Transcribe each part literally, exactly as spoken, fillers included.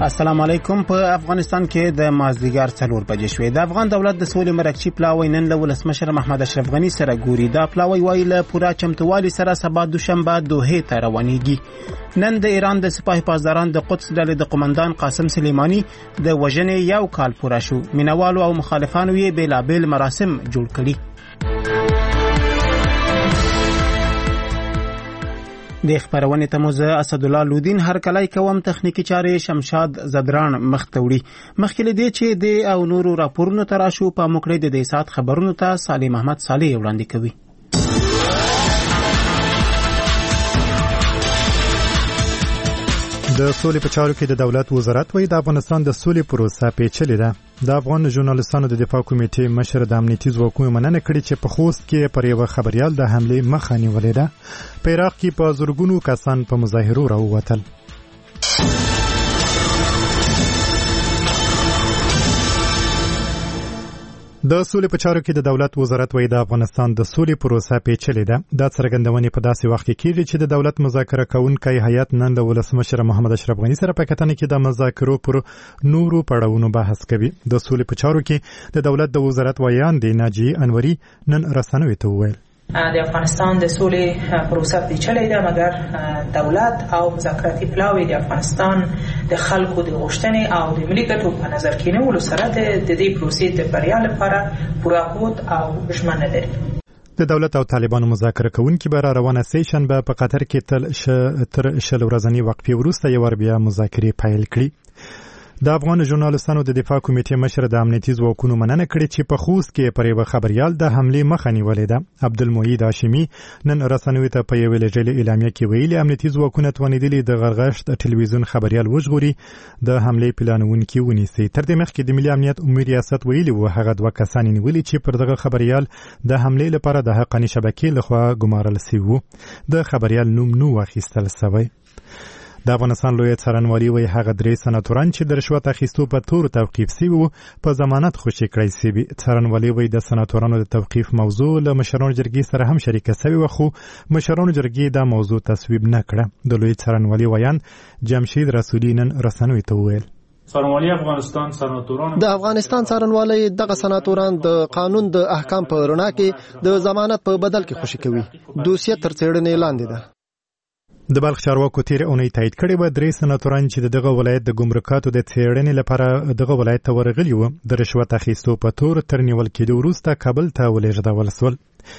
السلام علیکم. په افغانستان کې د مازدیګر څلور بجې شوې. د افغان دولت د سولې مرکچی پلاوی نن له ولسمشر محمد اشرف غنی سره ګوري. دا پلاوی وایي له پوره چمتووالي سره سبا دوشنبه دوحې ته روانېږي. نن د ایران د سپاه پاسداران د قدس ډلې د قومندان قاسم سلیمانی د وژنې یو کال پوره شو. مینوالو او مخالفانو یې بیلابیل مراسم جوړ کړي. د خبرونې ته موزه اسد الله لودین هر کله کوم تخنیکی چارې شمشاد زدران مختوړي. مخکې دې چې د او نورو راپورونو تراشو په موکړې د دې سات خبرونو ته صالح محمد صالح وړاندې کوي. د سولې په چارو کې د دولت وزارت وایي د افغانستان د سولې پروسه پیچلې ده. د افغان ژورنالستانو د دفاع کمیټې مشر د امنیتي ځواکونو مننه کړې چې په خوست کې پر یو خبريال د حمله مخه نیولې ده. په عراق کې په زورګونو کسان په مظاهرو راووتل. د سولې په چارو کې د دولت وزارت وایي د افغانستان د سولې پروسه پیچلې ده. دا څرګندونې په داسې وخت کې کیږي چې د دولت مذاکره کوونکی هیئت نن د ولسمشر محمد اشرف غنی سره په کتنه کې د مذاکرو پر نورو پړاوونو بحث کوي. د سولې په چارو کې د دولت د وزارت وایان دی ناجی انوري نن رسنوي ته وویل د افغانستان د سولې پروسه پیچلې ده، مګر دولت او مذاکراتي پلاوی د افغانستان د خلکو د غوښتنې او د ملي ګټو په نظر کې نیولو سره د دې پروسې د بریا لپاره پوره قوت او ژمنه لري. د دولت او طالبانو مذاکره کوونکي به را روانه سه شنبه په قطر کې تل تر شل ورځنی وقفې وروسته یو بیا مذاکرې پیل کړي. د افغان ژورنالستانو د دفاع کمیټې مشر د امنیتي ځواکونو مننه کړې چې په خوست کې پر یو خبريال د حمله مخه نیولې ده. عبدالمعید هاشمي نن رسنوي ته په یو لجل اعلامیه کې ویلي امنیتي ځواکونه توانیدلي د غرغشت ټلویزیون خبريال وژغوري د حمله پلانونکي ونیسي. تر دې مخکې د ملي امنیت عمومي ریاست ویلي و هغه دوه کسان نیولي چې پر دغه خبريال د حمله لپاره د حقاني شبکې لخوا ګمارل شوی وو. د خبريال نوم نو واخیستل شوی. د افغانستان لوی څارنوالي وایي هغه درې سناتوران چې د رشوت اخیستو په تور توقیف شوي وو په ضمانت خوشي کړی شوي. څارنوالي وایي د سناتورانو د توقیف موضوع له مشرانو جرګې سره هم شریکه شوې وه، خو مشرانو جرګې دا موضوع تصویب نه کړه. د لوی څارنوالي ویان جمشید رسولي نن رسنوي ته وویل څارنوالي افغانستان سناتوران د افغانستان څارنوالي دغه سناتوران د قانون د احکام په رڼا کې د ضمانت په بدل کې خوشي کوي. دوسیه تر څېړنې لاندې ده. د بلخ چارواکو تیر اونۍ تایید کړی و درې سناتوران چې دغه ولایت د ګمرکاتو د څېړنې لپاره دغه ولایت ته ورغلي وو د رشوت اخیستو په تور تر نیول کېدو وروسته کابل ته ولېږدول شول.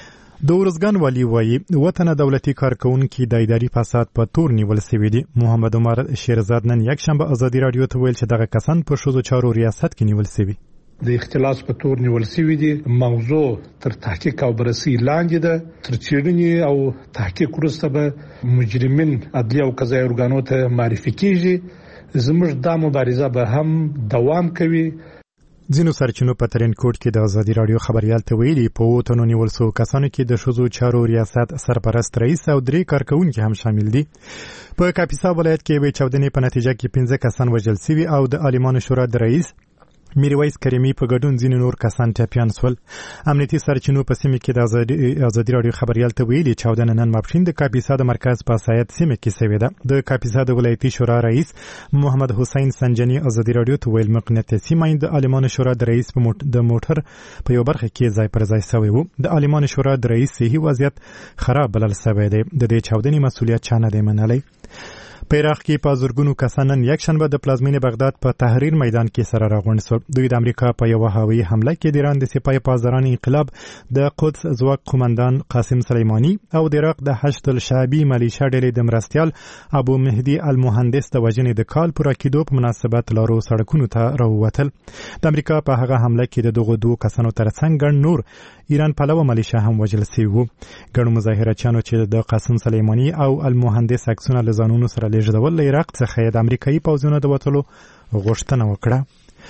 د ارزګان والي وایي وطن دولتي کارکونکي د اداري فساد په تور نیول شوي دي. محمد عمر شیرزاد نن یکشنبه ازادي راډیو ته ویل چې دغه کسان په ښځو چارو ریاست کې نیول شوي. د اختلاس په تور نیول شوی دي. موضوع تر تحقیق او بررسي لاندې ده. تر څېړنې او تحقیق وروسته به مجرمین عدلي او قضایي ارګانو ته معرفي کیږي. زموږ دا مبارزه به هم دوام کوي. ځینو سرچینو په ترین کوټ کې د ازادي راډیو خبريال ته ویلي په وټونو نیول شو کسانو کې د ښځو چارو ریاست سرپرست رئیس او درې کارکونکي هم شامل دي. په کاپیسا ولایت کې به چاودنې په نتیجه کې پنځه کسان وژل شوي او د عالمانو شورا د رئیس میرویس کریمی په ګډون ځینې نور کسان ټپیان شول. امنیتي سرچینو په سیمه کې د ازادي راډیو خبريال ته ویلي چاودنه نن ماپښین د کاپیسا د مرکز په سایت سیمه کې شوې ده. د کاپیسا د ولایتي شورا رئیس محمد حسین سنجنی ازادي راډیو ته ویل مقناطیسي ماین د عالمانو شورا د رئیس په د موټر په یو برخه کې ځای پر ځای شوی وو. د عالمانو شورا د رئیس صحي وضعیت خراب بلل شوی دی. د دې چاودنې مسؤلیت چا نه دی منلی. په عراق کې په زورګونو کسان نن یکشنبه د پلازمینې بغداد په تحریر میدان کې سره راغونډ شول. دوی د امریکا په یو هوایي حمله کې د ایران د سپاه پاسداران انقلاب د قدس ځواک قومندان قاسم سلیمانی او د عراق د حشد الشعبي ملیشیا ډلې د مرستیال ابو مهدي المهندس د وژنې د کال پوره کېدو په مناسبت لارو سړکونو ته راووتل. د امریکا په هغه حمله کې د دغو دوه کسانو ترڅنګ ګڼ نور ایران پلوه ملیشیا هم وژل شوي وو. ګڼو مظاهرچیانو چې د قاسم سلیمانی او المهندس عکسونه له ځانونو سره لیږدول له عراق څخه د امریکایي پوځونو د وتلو غوښتنه وکړه.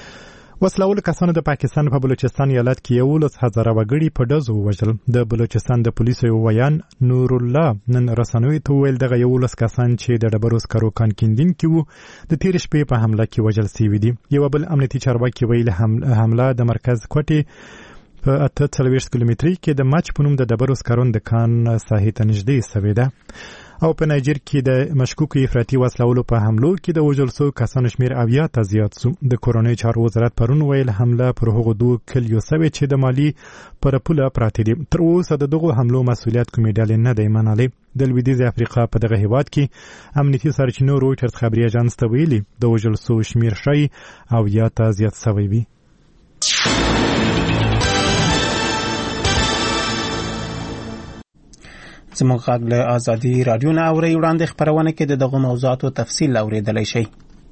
وسلهوال کسانو د پاکستان په بلوچستان ایالت کې یولس هزاره وګړي په ډزو ووژل. د بلوچستان د پولیسو یو ویان نور الله نن رسنوي ته ویل دغه یولس کسان چې د ډبرو سکرو کانکیندونکي وو د تېرې شپې په حمله کې وژل شوي دي. یو بل امنیتي چارواکي ویل حمله د مرکز کوټې په اته څلوېښت کیلومترۍ کې د مچ په نوم د ډبرو سکرو د کان ساحې ته نږدې شوې ده. او په نایجر کې د مشکوکو افراطي وسلو په حملو کې د وژل شوو کسانو شمیر اویا ته زیات شو. د کورنۍ چارو وزارت پرون ویل حمله پر هغو دوه کلیو سوي چې د مالي پر پوله پراته دي. تر اوسه د دغو حملو مسؤلیت کومې ډلې نه دی منلې. د لویدیځ افریقا په دغه هیواد کې امنیتي سرچینو رویټرز خبري اژانس ته ویلي د وژل شوو شمیر شي اویا ته زیات شوی وي. زموږ غږ له ازادي رادیو نه اورئ. وړاندې خپرونه کې د دغو موضوعاتو تفصیل اورېدلی شئ.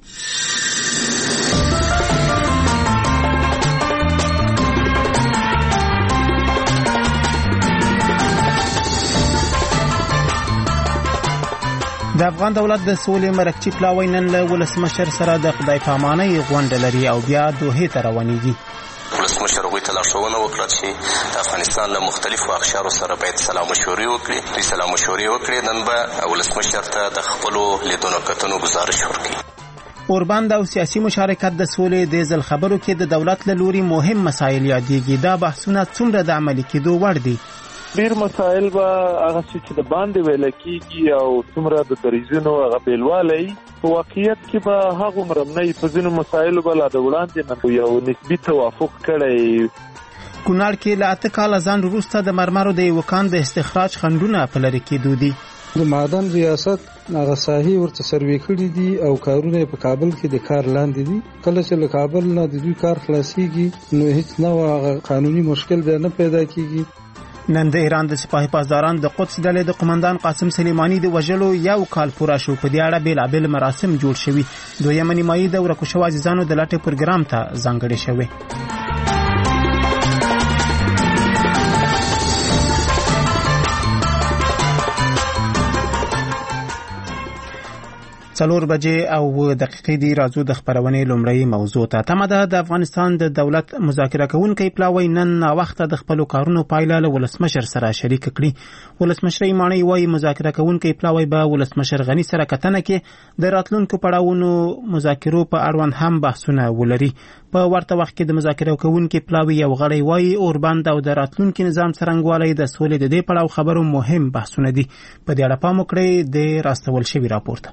د افغان دولت د سولې مرکچی پلاوی نن له ولسمشر سره د خدای پامانۍ غونډه لري او بیا دوحې ته روانېږي. ولسمشر هغوی ته لارښوونه وکړه چې د افغانستان له مختلفو اقشارو سره باید سلا مشورې وکړي. دوی سلا مشورې وکړي. نن به ولسمشر ته د خپلو لیدونو کتنو گزارش ورکړي. اوربند او سیاسي مشارکت د سولې د ځل خبرو کې د دولت له لوري مهم مسایل یادېږي. دا بحثونه څومره د عملي کېدو وړ دي؟ ډیر مسایل به هغه چې د باندې ویل کېږي او څومره د دریځونو هغه بیلوالی په واقعیت کې به هغه مرمنې په ځینو مسایلو به لا د وړاندې نه یو نسبي توافق کړی. کونړ کې له اته کاله ځان وروسته د مرمرو د یو کان د استخراج خنډونه په لرې کېدو دي. د معدن ریاست هغه ساحې ورته سروې کړي دي او کارونه په کابل کې د کار لاندې دي. کله چې له کابل نه د دوی کار خلاصيږي نو هیڅ نوع قانوني مشکل به نه پیدا کیږي. نن د ایران د سپاهي پاسداران د قدس ډلې د قومندان قاسم سلیمانی د وژلو یو کال پوره شو. په دې اړه بیلابیل مراسم جوړ شوي. دویمه نیمایي د ورکو شوو عزیزانو د لټې پروګرام ته ځانګړې شوې. څلور بجې او دقیقې دی. راځو د خبرونې لومړی موضوع ته. تمه ده د افغانستان د دولت مذاکره کوونکی پلاوی نن ناوخته د خپلو کارونو پایله له ولسمشر سره شریک کړي. ولسمشر ماڼۍ وایي مذاکره کوونکی پلاوی به ولسمشر غني سره کتنه کې د راتلونکو پړاوونو مذاکرو په اړوند هم بحثونه ولري. په ورته وخت کې د مذاکره کوونکی پلاوی یو غړی وایي اوربند او د راتلونکي نظام څرنګوالی د سولې د دې پړاو خبرو مهم بحثونه دي. په دې اړه پام وکړئ د راستول شوي راپور ته.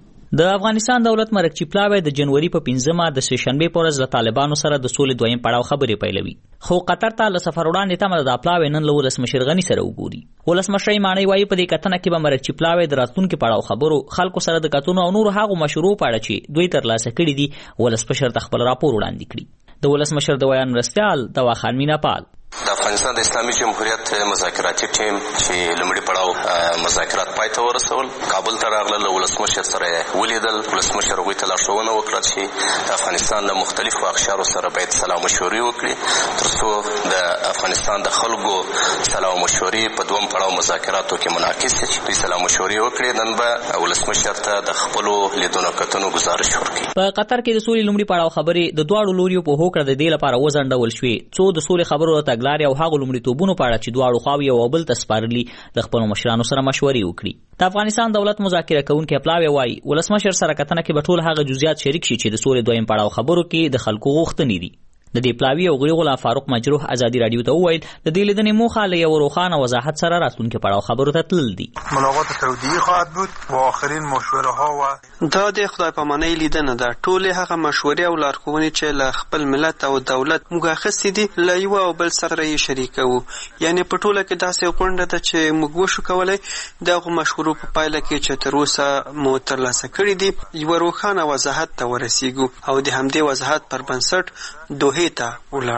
د افغانستان دولت مرکچی پلاوی د جنوري په پنځمه د سه شنبه پر ورځ له طالبانو سره د سولې دویم پړاو خبرې پیلوي. خو قطر ته له سفر وړاندې تمه د پلاوی نن له ولسمشر غني سره وګوري. ولسمشر ماڼۍ وایي په دې کتنه کې به مرکچی پلاوی د راتلونکي پړاو خبرو خلکو سره د کتنو او نور هغو مشورو په اړه چې دوی ترلاسه کړي دي ولسمشر ته خپل راپور وړاندې کړي. د ولسمشر د ویان مرستیال دواخان میناپال د افغانستان د اسلامي جمهوریت مذاکراتي ټیم چې لومړي پړاو مذاکرات پای ته ورسول کابل ته راغله. له ولسمشر سره ولیدل. ولسمشر هغوی ته لارښوونه وکړه چې د افغانستان له مختلفو اقشارو سره باید سلا مشورې وکړي تر څو د افغانستان د خلکو سلا مشورې په دوم پړاو مذاکراتو کې منعکس شي. دوی سلا مشورې وکړي. نن به ولسمشر ته د خپلو لیدونو کتنو گزارش ورکړي. په قطر کې د سولې لومړي پړاو خبرې د دواړو لوریو په هوکړه د دې لپاره وځنډول شوې څو د سولې خبرو ته تګلارې او هغو لومړیتوبونو په اړه چې دواړو خواوې یو بل ته سپارلي د خپلو مشرانو سره مشورې وکړي. د افغانستان دولت مذاکره کوونکی پلاوی وایي ولسمشر سره کتنه کې به ټول هغه جزئیات شریک شي چې د سولې دویم پړاو خبرو کې د خلکو غوښتنې دي. د دې پلاوی او غړي غلام فاروق مجروح ازادي رادیو ته وویل د دې لیدنې موخه له یو روښانه وضاحت سره راتلونکي پړاو خبرو ته تلل دي. ملاقات سعودی خواهد بود و آخرین مشوره ها و دا د خدای پامانۍ لیدنه ده. ټول هغه مشورې او لارښوونې چې له خپل ملت او دولت موږ اخیستې دي له یو او بل سره یې شریکوو. یعنی په ټوله کې داسې غونډه ده چې موږ وشو کولی دغو مشورو په پایله کې چې تر اوسه مو ترلاسه کړي دي یوه روښانه وضاحت ته ورسیږو او د همدې وضاحت پر بنسټ دوحې ته ولاړ.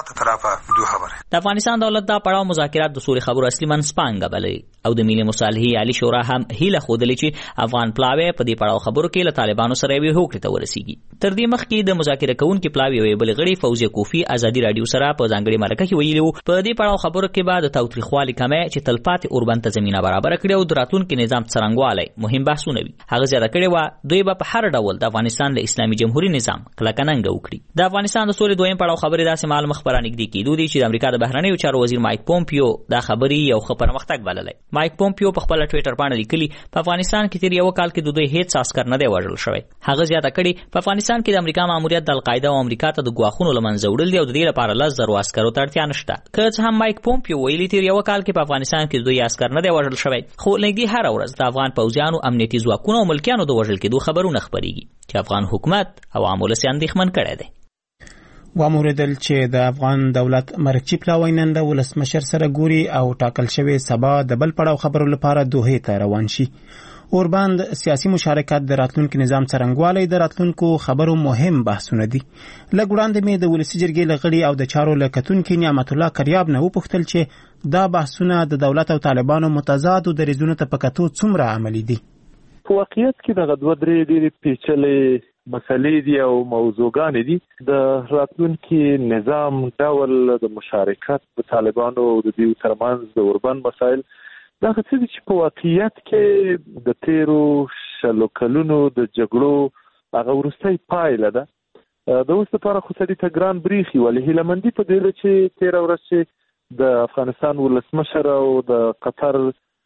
د افغانستان دولت دا پړاو مذاکرات د سولې خبرو اصلي منځپانګه بللې او د ملي مصالحې عالي شورا هم هیله ښودلې چې افغان پلاوی په دې پړاو خبرو کې له طالبانو سره یوې هوکړې ته ورسیږي. تر دې مخکې د مذاکره کوونکي پلاوی یوې بلې غړي فوزیه کوفي ازادي رادیو سره په ځانګړې مرکه کې ویلي وو په دې پړاو خبرو کې به د تاوتریخوالي کمی چې تلپاتې اوربند ته زمینه برابره کړي او د راتلونکي نظام څرنګوالی مهم بحثونه وي. هغه زیاته کړې وه دوی به په هر ډول د افغانستان له اسلامي جمهوري نظام کلکه ننګه وکړي. د افغانستان د سولې دویم دویم پړاو خبرې داسې مال مخ پر نږدې کېدو دي چې د امریکا د بهرنیو چارو وزیر مایک پومپیو دا خبرې یو ښه پرمختګ بللی. مایک پومپیو په خپل ټویټر باندې لیکلي په افغانستان کې تیر یو کال کې د دوی هیڅ عسکر نه دی وژل شوی. هغه زیاته کړي په افغانستان کې د امریکا ماموریت د القاعده او امریکا ته د ګواښونو له منځه وړل دي او د دې لپاره لس زرو عسکرو ته اړتیا نشته. که څه هم مایک پومپیو ویلي تیر یو کال کې په افغانستان کې د دوی عسکر نه دی وژل شوی، خو نږدې هره ورځ د افغان پوځیانو، امنیتي ځواکونو او ملکیانو د وژل کېدو خبرونه خپرېږي چې افغان حکومت او عام ولس یې اندېښمن کړی دی. واموریدل چې د افغان دولت مرکچی پلاوی نن د ولسمشر سره ګوري او ټاکل شوی سبا د بل پړاو خبرو لپاره دوحې ته روان شي. اورباند سیاسي مشارکت د راتلونکي نظام څرنګوالی د راتلونکو خبرو مهم بحثونه دي. لږ وړاندې مې د ولسي جرګې له غړي او د چارو له کتونکي نعمت الله کریاب نه وپوښتل چې دا بحثونه د دولت او طالبانو متضادو دریځونو ته په کتو څومره عملي دي. په واقعیت کې دغه دوه درې ډېرې پیچلې مسلې دي او موضوعګانې دي. د راتلونکي نظام ډول د مشارکت د طالبانو او د دوی ترمنځ د اوربند مسایل دا څه دي چې په واقعیت کې د تیرو شلو کلونو د جګړو هغه وروستۍ پایله ده. د اوس لپاره خو سړي ته ګران بریښي، ولې هیلهمندي په دې ده چې تېره ورځ چې د افغانستان ولسمشر او د قطر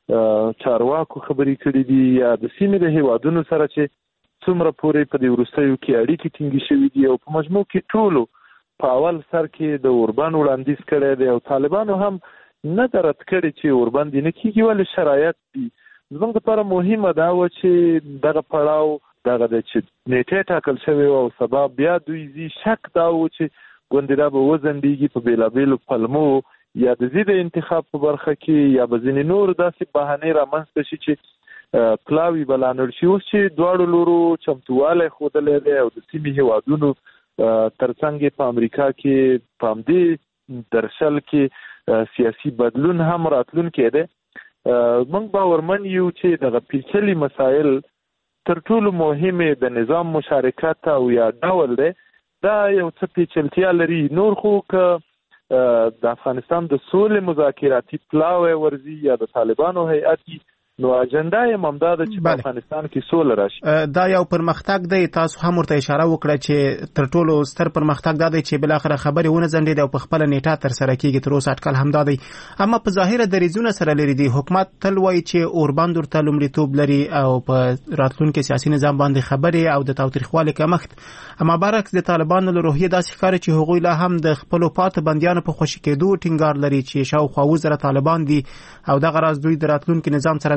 چارواکو خبرې کړې دي یا د سیمې د هیوادونو سره چې څومره پورې په دې وروستیو کې اړیکې ټینګې شوي دي او په مجموع کې ټولو په اول سر کې د اوربند وړاندیز کړی دی او طالبانو هم نه درت کړي چې اوربند نه کیږي، ولې شرایط دي. زموږ لپاره مهمه دا و چې دغه پړاو دغه د چې نیټه ټاکل شوی او سبا بیا دوی زی شک دا و چې ګوندې دا به وزندېږي په بېلابېلو پلمو یا د زی د انتخاب په برخه کې یا به ځینې نور داسې بهانې رامنځته شي چې پلاوي به لانړ شي. اوس چې دواړو لورو چمتووالی ښودلی دی او د سیمې هیوادونو ترڅنګ په امریکا کې په همدې درشل کې سیاسي بدلون هم راتلونکی دی. موږ باورمن یو چې دغه پیچلي مسایل تر ټولو مهمه د نظام مشارکت او یا ډول دی دا یو څه پیچلتیا لري. نور خو که د افغانستان د سولې مذاکراتي پلاوی ورزي یا د طالبانو هیئت نو اجنډا یې همدا ده چې په افغانستان کې سوله راشي. دا یو پرمختګ دی. تاسو هم ورته اشاره وکړه چې تر ټولو ستر پرمختګ دا دی چې بلاخره خبرې ونه ځنډېدې او په خپله نیټه ترسره کېږي. تر اوسه اټکل همدا دی. اما په ظاهره دریځونه سره لري دي. حکومت تل وایي چې اوربند ورته لومړیتوب لري او په راتلونکي سیاسي نظام باندې خبرې او د تاوتریخوالي کمښت. اما برعکس د طالبانو له روحیې داسې ښکاري چې هغوی لا هم د خپلو پاتې بندیانو په خوشي کېدو ټینګار لري چې شاوخوا اووه زره طالبان دي او دغه راز دوی د راتلونکي نظام څرنګوالی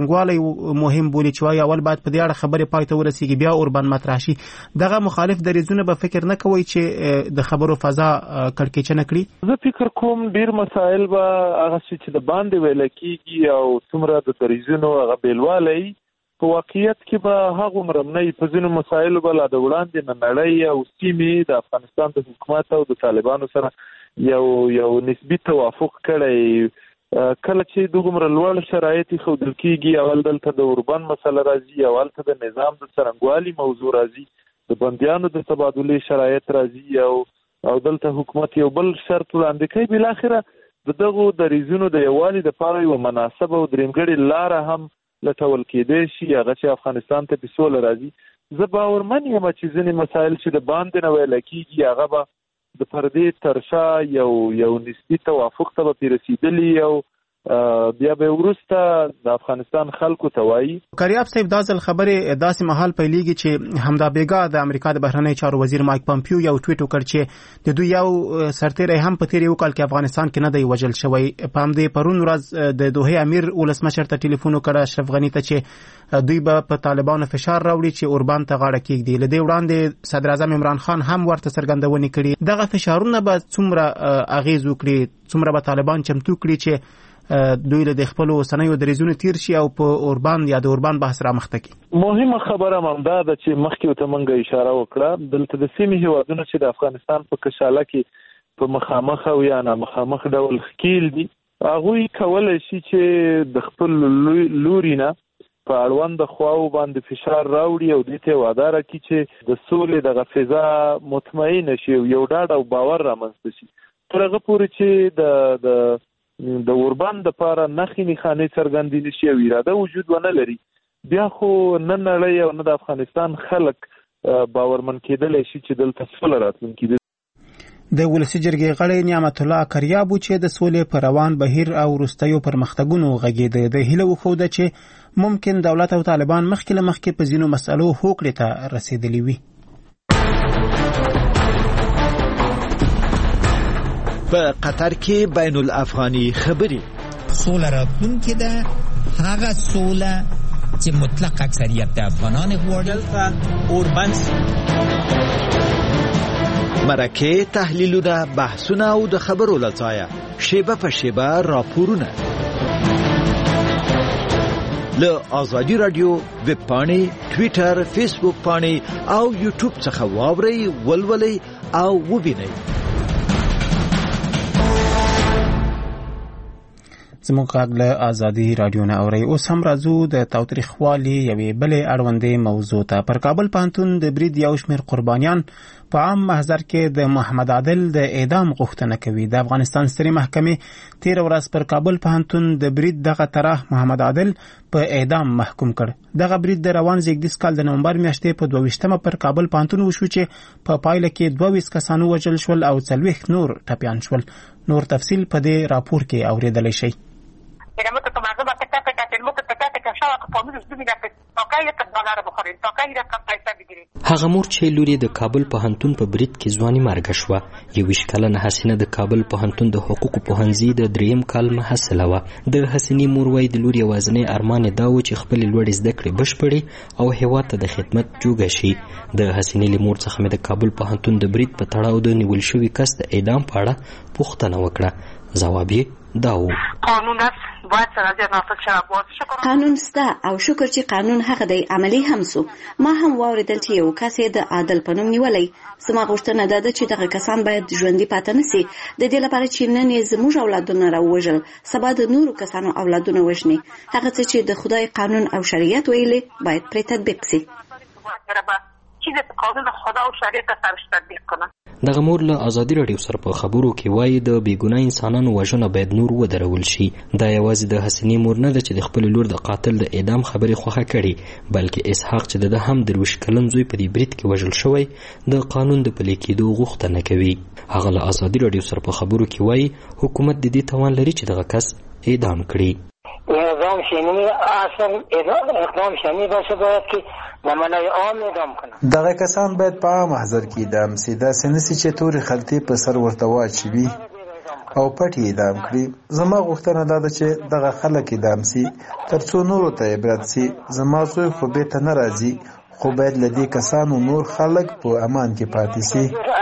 مهم بولي چې وايي اول باید په دې اړه خبرې پای ته ورسیږي بیا اوربند مطرح شي. دغه مخالف دریځونه به فکر نه کوي چې د خبرو فضا کړکېچنه کړي. زه فکر کوم ډیر مسایل به هغه چې د باندې ویل کېږي او څومره د دریځونو هغه بیلوالی په واقعیت کې به هغه مرمنۍ په ځینو مسایلو به لا د وړاندې نه نړۍ او سیمې د افغانستان د حکومت او د طالبانو سره یو یو نسبي توافق کړی. کله چې دومره لوړ شرایط ښودل کېږي اول دلته د اوربند مسله راځي، اول ته د نظام د څرنګوالي موضوع راځي، د بندیانو د تبادلې شرایط راځي او او دلته حکومت یو بل شرط وړاندې کوي. بالاخره د دغو دریځونو د یووالي دپاره یوه مناسبه او درېمګړې لاره هم لټول کېدی شي هغه چې افغانستان ته په سوله راځي. زه باورمن یم چې ځینې مسایل چې د باندې نه ویله کېږي هغه به د پردې ترشا یو یو نسبي توافق ته به پرې رسېدلي او بیا به وروسته د افغانستان خلکو ته وایي. کریاب صاحب دا ځل خبرې داسې مهال پیلېږي چې همدا بیګا د امریکا د بهرنیو چارو وزیر مایک پامپیو یو ټویټ وکړ چې د دوی یو سرتیری هم په تېر یو کال کې افغانستان کې نه دی وژل شوی. په همدې پرون ورځ د دوحې امیر ولسمشر ته ټلیفون وکړ اشرف غني ته چې دوی به په طالبانو فشار راوړي چې اوربند ته غاړه کېږدي. له دې وړاندې صدر اعظم عمران خان هم ورته څرګندونې کړي. دغه فشارونه به څومره اغېز وکړي، څومره به طالبان چمتو کړي چې دوی له خپل اوسنیو دریځونو تیر شي او په اوربند یا د اوربند بحث رامخته کړي. مهمه خبره همدا ده چې مخکې ته موږ اشاره وکړه دلته د سیمې هیوادونو چې د افغانستان په کشاله کې په مخامخ او یا نه مخامخ ډول ښکیل دي هغوی کولی شي چې د خپل لوري نه په اړونده خواو باندې فشار راوړي او دې ته وعده راکړي چې د سولې دغه فضا مطمئنه شي او یو ډاډ او باور رامنځته شي. تر هغه پورې چې د د د اوربند دپاره نښې نښانې څرګندې نه شي او اراده وجود ونه لري بیا خو نه نړۍ او نه د افغانستان خلک باورمن کېدلی شي چې دلته سوله راتلونکې ده. د ولسی جرګې غړی نعمت الله کریابو چې د سولې پر روان بهیر او وروستیو پرمختګونو غږېده د هیله وښوده چې ممکن دولت او طالبان مخکې له مخکې په ځینو مسألو هوکړې ته رسېدلي وي. په قطر کې بین الافغاني خبري سوله راتلونکې ده، هغه سوله چې مطلق اکثریت د افغانان غواړي. اوربنس مرکه تحلیلونه، بحثونه او د خبرو لڅایه شیبه په شیبه راپورونه له آزادی رادیو ویب پاڼې، ټویټر، فیسبوک پاڼې او یوټیوب څخه واورئ، ولولئ او ووینئ. زموږ غږ له آزادي رادیو نه اورئ. اوس هم راځو د تاوتریخوالي یوې بلې اړوندې موضوع ته. پر کابل پوهنتون د برید یو شمېر قربانیان په عام محضر کې د محمد عادل د اعدام غوښتنه کوي. د افغانستان سترې محکمې تېره ورځ پر کابل پوهنتون د برید دغه طرح محمد عادل په اعدام محکوم کړ. دغه برید د روان زیږدیز کال د نومبر میاشتې په دوه ویشتمه پر کابل پوهنتون وشو چې په پایله کې دوه ویشت کسان ووژل شول او څلوېښت نور ټپیان شول. نور تفصیل په دې راپور کې اورېدلی شئ. هغه مور چې لوري د کابل پوهنتون په برید کې ځواني مرګ شوه. یویشت کلنه حسینه د کابل پوهنتون د حقوقو پوهنځي د دریم کال محصله وه. د حسینې مور وایي د لور یوازینی ارمان دا و چې خپلې لوړې زده کړې بشپړې او هېواد ته د خدمت جوګه شي. د حسینې له مور څخه مې د کابل پوهنتون د برید په تړاو د نیول شوي کس د اعدام په اړه پوښتنه وکړه. ځواب یې دا و: قانون است، باید سرحد نافذ شود. قانون سته او شکر چې قانون هغه دی عملی هم سو. ما هم واوریدل چې یو کس د عادل په نوم نیولی. زما غوښتنه دا ده چې دغه کسان باید ژوندي پاتې نشي، د دې لپاره چې نن یې زموږ اولادونه راووژل، سبا د نورو کسانو اولادونه وژني. هغه څه چې د خدای قانون او شریعت ویلي باید پرې تطبیق سي. دغه مور له آزادي رادیو سره په خبرو کې وایي د بېګناه انسانانو وژنه باید نور ودرول شي. دا یوازې د حسینې مور نه ده چې د خپل لور د قاتل د اعدام خبرې خوښه کړي، بلکې اسحاق چې د هم درویشت کلن زوی په دې برید کې وژل شوی د قانون د پلي کېدو غوښتنه کوي. هغه له آزادي رادیو سره په خبرو کې وایي حکومت د دې توان لري چې دغه کس اعدام کړي. اعدام شنی اصلا اقدام شنی باشه باید که زمانه عام اعدام کنه. دغه کسان باید په عام محضر کې اعدام سي. داسې نسي چې تورې خلطې په سر ورته واچوي او پټ یې اعدام کړي. زما غوښتنه دا ده چې دغه خلک اعدام سي تر څو نورو ته عبرت سي. زما زوی خو بیرته نه راځي، خو باید له دې کسانو نور خلک په امان کې پاتې سي.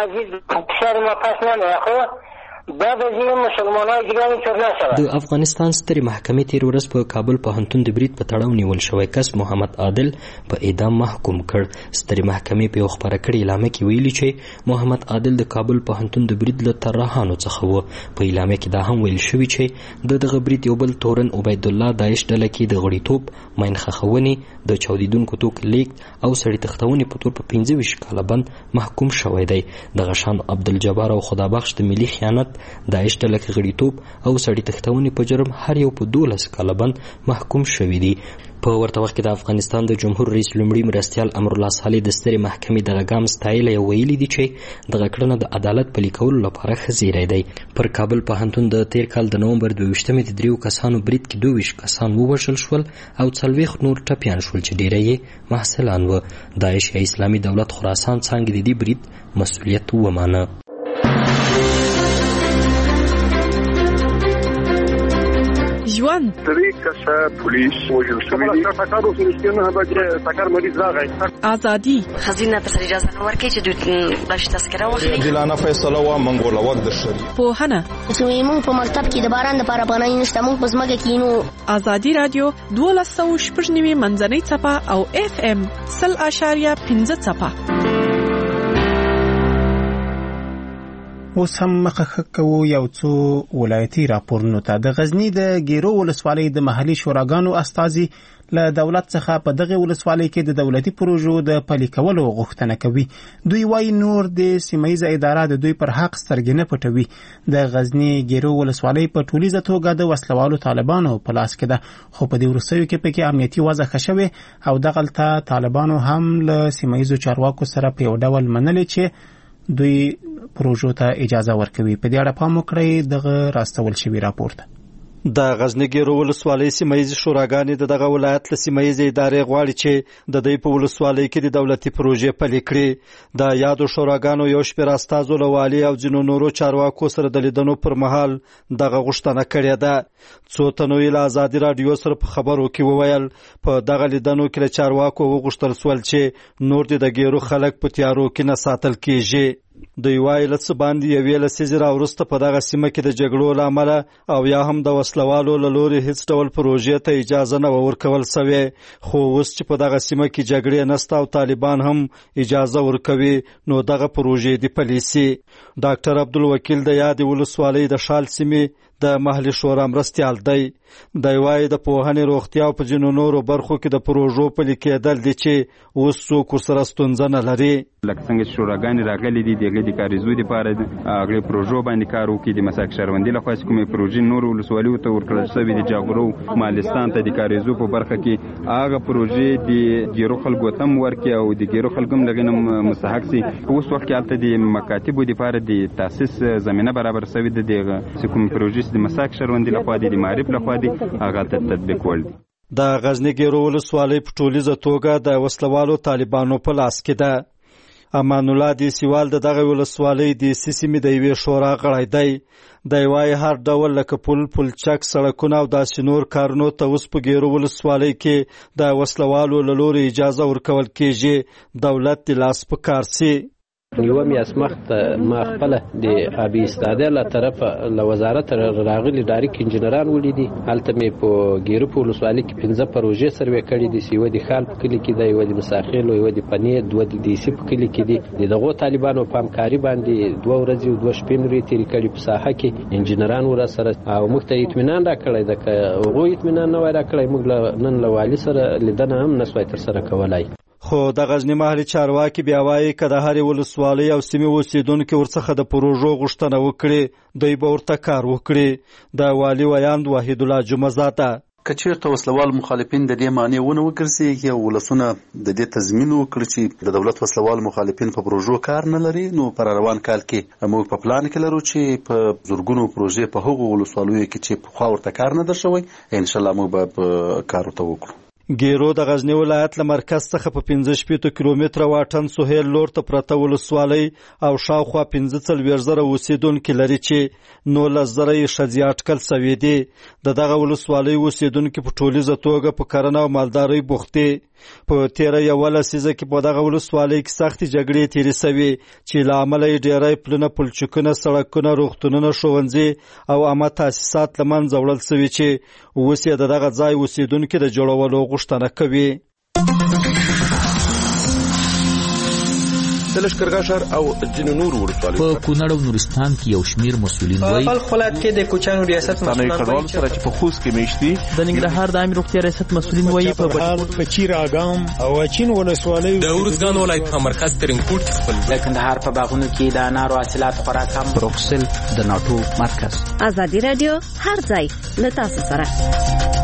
د افغانستان سترې محکمې تېره ورځ په کابل پوهنتون د برید په تړاو نیول شوی کس محمد عادل په اعدام محکوم کړ. سترې محکمې په یو خپره کړې اعلامیه کې ویلي چې محمد عادل د کابل پوهنتون د برید له طراحانو څخه و. په اعلامیه کې دا هم ویل شوي چې د دغه برید یو بل تورن عبید الله داعش ډله کې د غړیتوب، ماین خښونې، د چاودیدونکو توکو لیږد او سړي تښتونې په تور په پنځه ویشت کاله بند محکوم شوی دی. دغه شان عبدالجبار او خدابخش د ملي خیانت، داعش ډله کې غړیتوب او سړي تښتونې په جرم هر یو په دولس کاله بند محکوم شوي دي. په ورته وخت کې د افغانستان د جمهور رئیس لومړي مرستیال امرالله صالح د سترې محکمې د لګام ستایلی ویلي دي چې دغه کړنه د عدالت پلي کولو لپاره ښه زیری دی. پر کابل پوهنتون د تیر کال د نومبر دوه ویشتمې د دریو کسانو برید کې دوه ویشت کسان ووژل شول او څلوېښت نور ټپیان شول چې ډیری یې محصلان وه. داعش یا اسلامي دولت خراسان څانګې د دې برید مسؤلیت ومانه. ژوند درې کسه پولیس وژل شوي دي. سکر اوس رښتینه به سکر مریض راغی. ازادي خزینه ته اجازه نه ورکړي چې دوی بلش تذکره واخلي. عادلانه فیصله و منګول وخت د شری. پوهنه زموږ په مکتب کې د باران لپاره پناه نشته، موږ په ځمکه کې نو. آزادي رادیو دولس سوه شپږ نوي منځنۍ څپه او اف ام سل اشاریه پنځه څپه. اوس هم مخه کوو یو څو ولایتي راپورونو ته. د غزني د ګیرو ولسوالۍ د محلي شوراګانو استازي له دولت څخه په دغه ولسوالۍ کې د دولتي پروژو د پلي کولو غوښتنه کوي. دوی وایي نور د سیمهیزه اداره د دوی پر حق سترګې نه پټوي. د غزني ګیرو ولسوالۍ په ټولیزه توګه د وسلوالو طالبانو په لاس کې ده، خو په دې وروستیو کې پکې امنیتي وضع ښه شوې او دغلته طالبانو هم له سیمهیزو چارواکو سره په یو ډول منلې چې دوی پروژو ته اجازه ورکوي. په دې اړه پام وکړئ دغه راستول شوی راپور ته. د غزنی ګیرو ولسوالۍ سیمهیزې شوراګانې د دغه ولایت له سیمهیزې ادارې غواړي چې د دوی په ولسوالۍ کې د دولتي پروژې پلي کړي. د یادو شوراګانو یو شمېر استازو له والي او ځینو نورو چارواکو سره د لیدنو پر مهال دغه غوښتنه کړې ده. څو تنو یې له ازادي راډیو سره په خبرو کې وویل په دغه لیدنو کې له چارواکو وغوښتل سول چې نور د ګیرو خلک په تیارو کې نه ساتل کیږي. دوی وایي له څه باندې یوې لسیزې راوروسته په دغه سیمه کې د جګړو له امله او یا هم د وسلوالو له لورې هیڅ ډول پروژې ته اجازه نه ورکول سوې، خو اوس چې په دغه سیمه کې جګړې نسته او طالبان هم اجازه ورکوي نو دغه پروژې دې پلي سي. ډاکټر عبدالوکیل د یادې ولسوالۍ د شال سیمې د محلي شورا مرستیال دی. دی وایي د پوهنې، روغتیا او په ځینو نورو برخو کې د پروژو پلي کېدل دي چې اوس څوک ورسره ستونزه نه لري. لکه څنګه چې شوراګانې راغلي دي د هغې د کاریزو دپاره هغې پروژو باندې کار وکړي. د مساک شهروندي لخوا چې کومې پروژې نورو ولسوالیو ته ورکړل شوي د جاغرو مالستان ته د کاریزو په برخه کې هغه پروژې د ګیرو خلکو ته هم ورکړي او د ګیرو خلکو هم له هغې نه مستحق سي. په اوس وخت کې هلته د مکاتبو دپاره د تاسیس زمینه برابر شوې ده. د هغه چې کومې پروژې د مساک شهروندي لخوا دي، د معارف لخوا دي، هغه ته تطبیق ول دي. د غزنی ګیرو ولسوالۍ په ټولیزه توګه د وسلوالو طالبانو په لاس کې ده. امان الله دی سیوال د دغه ولسوالۍ د سیمې د یوې شورا غړی دی. دی وایي هر ډول لکه پل، پلچک، سړکونه او داسې نور کارونو ته اوس په ګیرو ولسوالۍ کې د وسلوالو له لورې اجازه ورکول کېږي. دولت د لاس په کار سي. یوه میاشت ما خپله د آبي استاده له طرفه له وزارت راغلي ډایرک انجینران ولیدي. هلته مې په ګیرو په ولسوالۍ کې پنځه پروژې سروې کړي دي. یوه د خال په کلي کې ده، یوه د مساخیل، یوه د پنې، دوه د دیسي په کلي کې دي. د دغو طالبانو په همکاري باندې دوه ورځې او دوه شپې نورې تېرې کړي په ساحه کې. انجینران ورسره او موږ ته اطمینان راکړی ده. که هغوی اطمینان نه وای راکړی موږ نن له والي سره لیدنه هم نسوای ترسره کولی. خو د غزنی محلي چارواکي بیا وایي که د هرې ولسوالۍ او سیمې اوسېدونکي ورڅخه د پروژو غوښتنه وکړي دوی به ورته کار وکړي. د والي ویاند وحید الله جمعزاده که چېرته وسلوال مخالفین د دې معنی ونه وګرځي او ولسونه د دې تضمین وکړي چې د دولت وسلوال مخالفین په پروژو کار نه لري، نو پر روان کال کې موږ په پلان کې لرو چې په زرګونو پروژې په هغو ولسوالیو کې چې پخوا ورته کار نه در شوی انشاءالله موږ به کار ورته وکړو. ګیرو د غزنی ولایت له مرکز څخه په پنځه شپېته کیلومتره واټن سهیل لور ته پرته ولسوالۍ او شاوخوا پنځه څلوېښت زره اوسېدونکي لري چې نولس زره یې ښځې اټکل سوي دي. د دغه ولسوالۍ اوسېدونکي په ټولیزه توګه په کرنه او مالدارۍ بوخت دي. په تیره یوه لسیزه کې په دغه ولسوالۍ کې سختې جګړې تېرې سوي چې له امله یې ډېری پلونه، پلچکونه، سړکونه، روغتونونه، ښوونځي او عامه تاسیسات له منځه وړل سوي چې اوس یې د دغه ځای اوسېدونکي د جوړولو غوښتنه کوي. د لښکرګاه ښار او ځینو نورو ولسوالیو په کونړ او نورستان کې یو شمېر مسؤلین وایي په بلخ ولایت کې د کوچیانو ریاست مسؤلین وایي سره چې په خوست کې میشتي. د ننګرهار د عامې روغتیا ریاست مسؤلین وایي په بهار، په چیر اګام او اچین ولسوالیو، د ارزګان ولایت په مرکز ترینکوټ کې خپل، د کندهار په باغونو کې د انارو حاصلات خورا کم، بروکسل د ناټو مرکز. ازادي رادیو هر ځای له تاسو سره.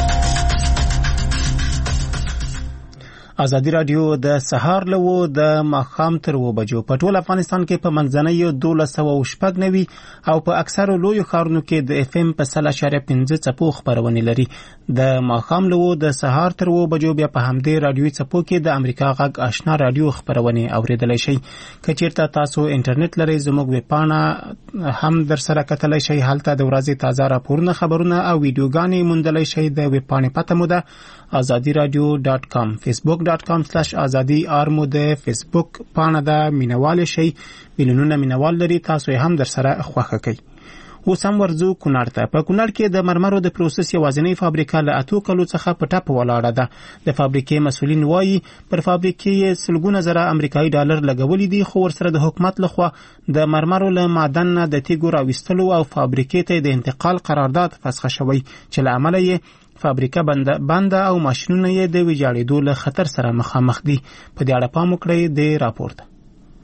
ازادي رادیو د سهار لوو د ماښام تر اوه بجو په ټول افغانستان کې په منځنیو دولس سوه او شپږ نوي او په اکثرو لویو ښارونو کې د اف ام په سل اعشاریه پنځه څپو خپرونې لري. د ماښام لوو د سهار تر اوه بجو بیا په همدې رادیوي څپو کې د امریکا غږ آشنا رادیو خپرونې اوریدلی شئ. که چیرته تاسو انټرنیټ لرئ زموږ ویبپاڼه هم در سره کتلی شئ. هلته د ورځې تازه راپورونه، خبرونه او ویډیوګانې موندلی شئ. د ویبپاڼې پته مو ده آزادی رادیو ډاټ کام. فیسبوک ډاټ کام سلاش آزادی آر مو د فیسبوک پاڼه ده، مینوال شئ. میلیونونه مینوال لري، تاسو یې هم در سره خوښه کوئ. اوس هم ورځو کونړ ته. په کونړ کې د مرمرو د پروسس یوازینۍ فابریکه له اتو کلو څخه په ټپ ولاړه ده. د فابریکې مسؤلین وایي پر فابریکې یې سلګونه زره امریکایي ډالر لګولي دي، خو ورسره د حکومت لخوا د مرمرو له معدن نه د تیږو راویستلو او فابریکې ته د انتقال قرارداد فسخه شوی چې له امله یې فابریکه بنده بنده او ماشینونه یې د ویجاړېدو له خطر سره مخامخ دي. په دې اړه پام وکړئ د راپور ته.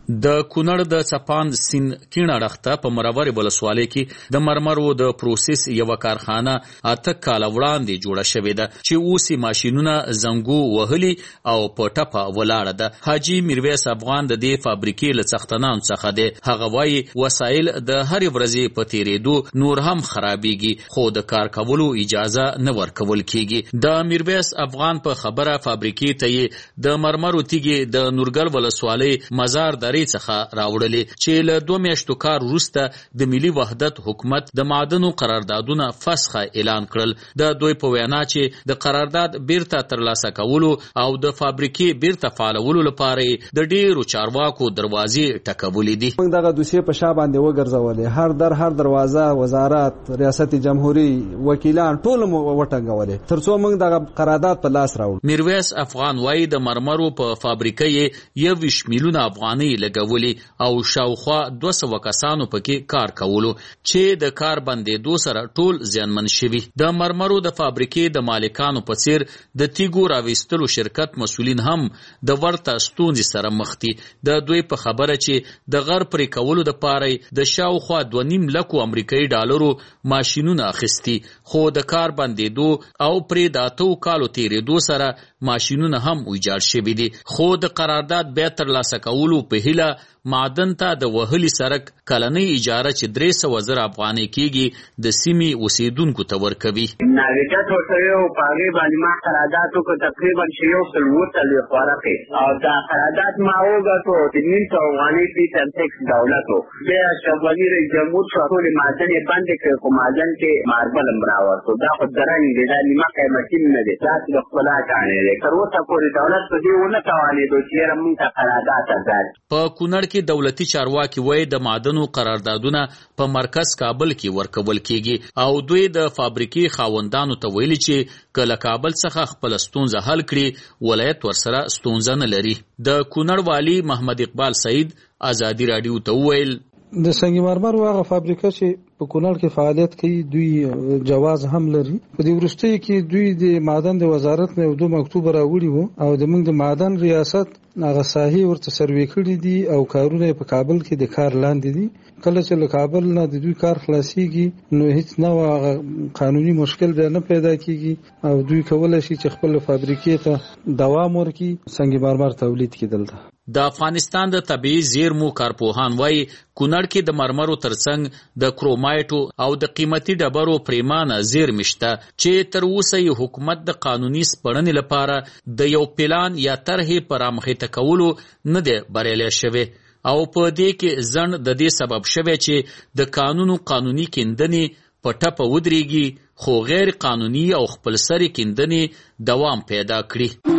د کونړ د چپاند سین کیڼه رخته په مرور ولسوالۍ کې د مرمرو د پروسس یو کارخانه اته کال وړاندې جوړه شوې ده چې اوس ماشینونه زنګو وهلي او په ټپه ولاړه ده. حاجی میرویس افغان د دې فابریکې له څښتنانو څخه دی. هغه وایي وسایل د هرې ورځې په تیرېدو نور هم خرابېږي خو د کار کولو اجازه نه ورکول کېږي. د میرویس افغان په خبره فابریکې ته یې د مرمرو تیږې د نورګل ولسوالۍ مزار درې څخه راوړلې چې له دوه میاشتو کار وروسته د ملي وحدت حکومت د معدنو قراردادونه فسخه اعلان کړل. د دوی په وینا چې د قرارداد بیرته ترلاسه کولو او د فابریکې بیرته فعالولو لپاره د ډیرو چارواکو دروازې ټکولې دي. موږ دغه دوسیې په شا باندې وګرځولې، هر در هر دروازه وزارت، ریاست جمهوریت، وکیلان ټول مو وټنګولې ترڅو موږ دغه قرارداد په لاس راوړو. میرویس افغان وایي د مرمرو په فابریکې یویشت میلیونه افغانۍ لګولې او شاوخوا دوه سوه کسانو پکې کار کولو چې د کار بندېدو سره ټول زیانمن شوي. د مرمرو د فابریکې د مالکانو په څیر د تیګو راویستلو شرکت مسؤلین هم د ورته ستونزې سره مخ دي. د دوی په خبره چې د غر پرې کولو دپاره د شاوخوا دوه نیم لکو امریکایي ډالرو ماشینونه اخیستي خو د کار بندېدو او پرې د اتو کالو تیرېدو سره ماشینونه هم ویجاړ شوي دي. خو د قرارداد بیا ترلاسه کولو په هیله معدن ته د وهلي سرک کلنۍ اجاره چې درې سوه زره افغانۍ کېږي د سیمې اوسېدونکو ته ورکوي. ناویجت ورته یو په هغې باندې ما قرارداد وکړ تقریبا چې یو سل اووه څلوېښت ورقې او دا قرارداد ما وګټو د نیم سوه افغانۍ فیس اند ټکس دولت و. بیا اشرف غني رئیس جمهور شو ټولې معدن یې بندې کړې خو معدن کې ماربل هم راوړتو. دا خو درنګ دی، دا نیمه قیمتي نه دی، داسې د ښکلا کاڼی دی. تر اوسه پورې دولت په دې ونه توانېدو چې یاره مونږ ته قرارداد ازاد. په کونړ کې دولتي چارواکي وایي د معدنو قراردادونه په مرکز کابل کې ورکول کېږي او دوی د فابریکې خاوندانو ته ویلي چې که له کابل څخه خپله ستونزه حل کړي ولایت ورسره ستونزه نه لري. د کونړ والي محمد اقبال سعید ازادي راډیو ته وویل د سنگ مرمر هغه فابریکه چې په کونړ کې فعالیت کوي دوی جواز هم لري. په دې وروستیو کې دوی د معدن د وزارت نه یو دوه مکتوب راوړي وو او د موږ د معدن ریاست هغه ساحې ورته سروې کړي دي او کارونه په کابل کې د کار لاندې دي. کله چې له کابل نه د دوی کار خلاصيږي نو هیڅ نوع قانوني مشکل به نه پیدا کیږي او دوی کولای شي چې خپل فابریکې ته دوام ورکړي، سنگ مرمر تولید کړي. دلته د افغانستان د طبیعي زیرمو کارپوهان وایي کونړ کې د مرمرو ترڅنګ د کرومایټو او د قیمتي ډبرو پریمانه زیرمې شته چې تر اوسه یې حکومت د قانوني سپړنې لپاره د یو پلان یا طرحې په رامخته کولو نه دی بریالی شوی او په دې کې ځنډ د دې سبب شوی چې د قانونو قانوني کیندنې په ټپه ودرېږي خو غیر قانوني او خپلسري کیندنې دوام پیدا کړي.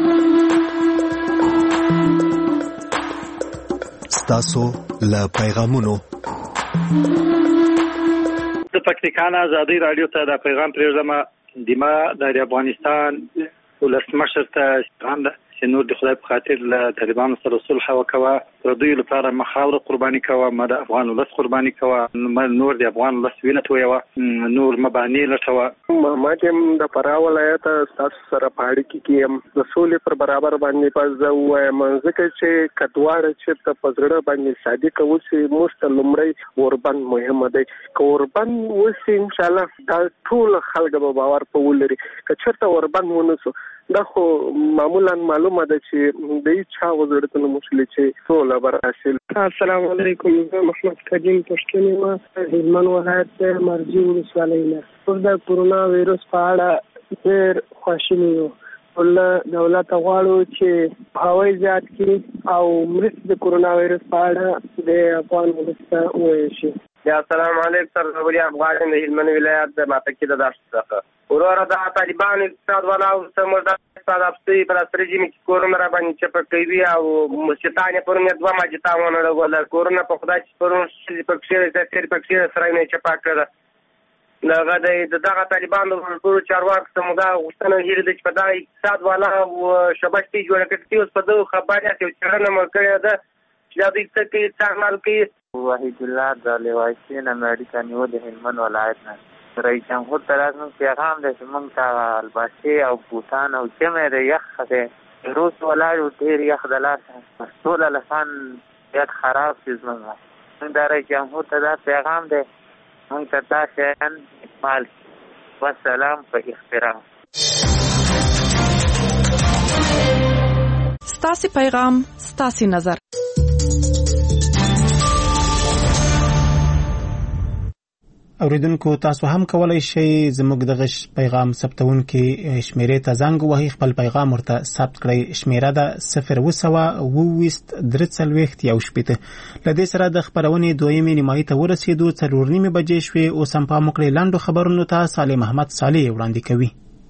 ستاسو له پیغامونو د پکتیکا ازادي رادیو ته د پیغام پرېږدم. د ما د افغانستان ولسمشر ته پیغام ده چې نور د خدای په خاطر له طالبانو سره صلح وکړه، پر دوی لپاره مخاوره قرباني کوه، ما د افغان ولس قرباني کوه، نور د افغان ولس وینه تویوه، نور مبانی لټوه. ما چې د فراه ولایت تاسو سره په اړیکه کې یم د سولې پر برابر باندې پز وایم ځکه چې کډواړه چې په پزړه باندې صادق اوسې موږ ته لومړی اوربند مهمه دی. که اوربند اوسې انشاءالله دا ټول خلک به باور په ولري. که چېرته اوربند ونسو دا خو معمولا معلومه ده چې د چا وزارتونو مسلې چې ټول برحاصل. السلام علیکم، زه محمد کریم پښتون یم، هلمند ولایت مرجی ولسوالۍ نه. پر د کورونا وایرس په اړه ډېر خواشینی یو. له دولت غواړو چې هوایي زیات کړي او مرستې د کورونا وایرس په اړه د افغان ولس ته وویل شي. یا السلام علیکم، سرغوری افغان د هلمند ولایت د ماپکې د داشت څخه وروره د طالبان اقتصاد ولاو سمر د اقتصاد افسي پر استراتیجي کې کورونا را باندې چې په کوي او مستانه پر نه دوه ماجتا ونه ولا کورونا په خدای چې پر شي په کې د تیر په کې سره نه چې پاکړه دغه د دغه طالبان د ټول چارواکو سمدا غوښتنه هیر د چې په دغه اقتصاد والا او شبکې جوړ کړي اوس په دغه خبره چې چرنه مرکه ده چې د دې څخه استعمال کوي. وحید الله د لیوایسین امریکا نیو د هلمند ولایت نه رئیس جمهور طرف نو پیغام د موږ ته الباسي او بوتان او جمع د یخ ده روس ولایت ډیر یخ د لاس ټول لسان وضعیت خراب شي زموږ موږ د رئیس جمهور ته دا پیغام دی موږ ته دا شیان اکمال شي والسلام په احترام. ستاسي پیغام ستاسي نظر. اوریدونکو تاسو هم کولای شئ زموږ د غش پیغام ثبتونکي شمیرې ته زنګ وهئ خپل پیغام ورته ثبت کړئ. شمیره ده صفر اوه سوه اوه ویشت درې څلوېښت یو شپېته. له دې سره د خپرونې دویمې نیمایي ته ورسېدو. څلور نیمې بجې شوې. اوس هم پام وکړئ لنډو خبرونو ته. صالح محمد صالح وړاندې کوي.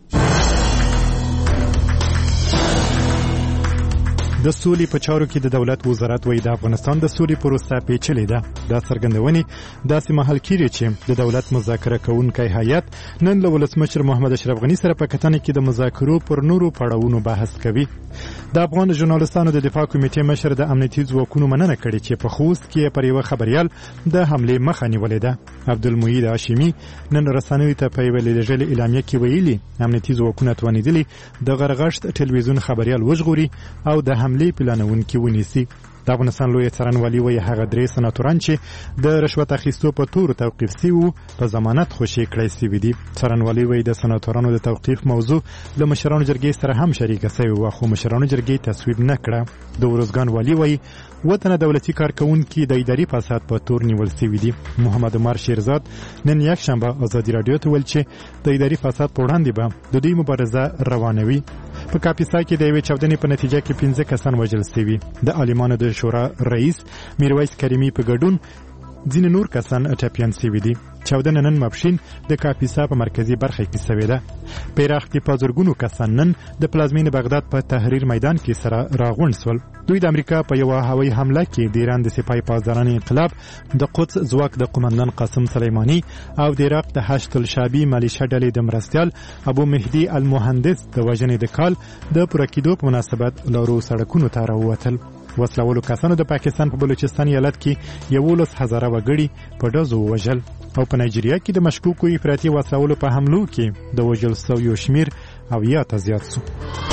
د سولې په چارو کې د دولت وزارت وایي د افغانستان د سولې پروسه پیچلې ده. دا څرګندونې داسې مهال کېږي چې د دولت مذاکره کوونکی هیئت نن له ولسمشر محمد اشرف غني سره په کتنه کې د مذاکرو پر نورو پړاوونو بحث کوي. د افغان ژورنالستانو د دفاع کمیټې مشر د امنیتي ځواکونو مننه کړې چې په خوست کې پر یو خبريال د حمله مخه نیولې ده. عبدالمجید هاشمي نن رسنیو ته په یوه لیدلې اعلامیه کې ویلي امنیتي ځواکونه توانیدلي د غرغشت ټلویزیون خبريال وژغوري او د حمله پلانونکي ونیسي. د افغانستان لوی څارنوالي وایي هغه درې سناتوران چې د رشوت اخیستو په تور توقیف سوي په ضمانت خوشي کړی سوي دي. څارنوالي وایي د سناتورانو د توقیف موضوع له مشرانو جرګې سره هم شریکه سوي وه خو مشرانو جرګې تصویب نه کړه. د ورزګان والي وایي وطن دولتي کارکونکي د اداري فساد په تور نیول سوي دي. محمد عمر شیرزاد نن یکشنبه ازادي رادیو ته ویل چې د اداري فساد په وړاندې به د دوی مبارزه روانوي. په کاپیسا کې د یوې چاودنې په نتیجه کې پنځه کسان وژل سوي. د عالمانو د شورا رئیس میرویس کریمي په ګډون ځینې نور کسان ټپیان سوي دي. چاودنه نن ماپښین د کاپیسا په مرکزي برخه کې سوې ده. په عراق کې په زرګونو کسان نن د پلازمینې بغداد په تحریر میدان کې سره راغونډ سول. دوی د امریکا په یوه هوایي حمله کې د ایران د سپاه پاسداران انقلاب د قدس ځواک د قومندان قاسم سلیماني او د عراق د حشد الشعبي ملیشه ډلې د مرستیال ابو مهدي المهندس د وژنې د کال د پوره کېدو په مناسبت لارو سړکونو ته راووتل. وسلوالو کسانو د پاکستان په بلوچستان ایالت کې یولس هزاره وګړي په ډزو ووژل او په نایجیریا کې د مشکوکو افراطي وسلوالو په حملو کې د وژل سویو شمیر اویا ته زیات سو.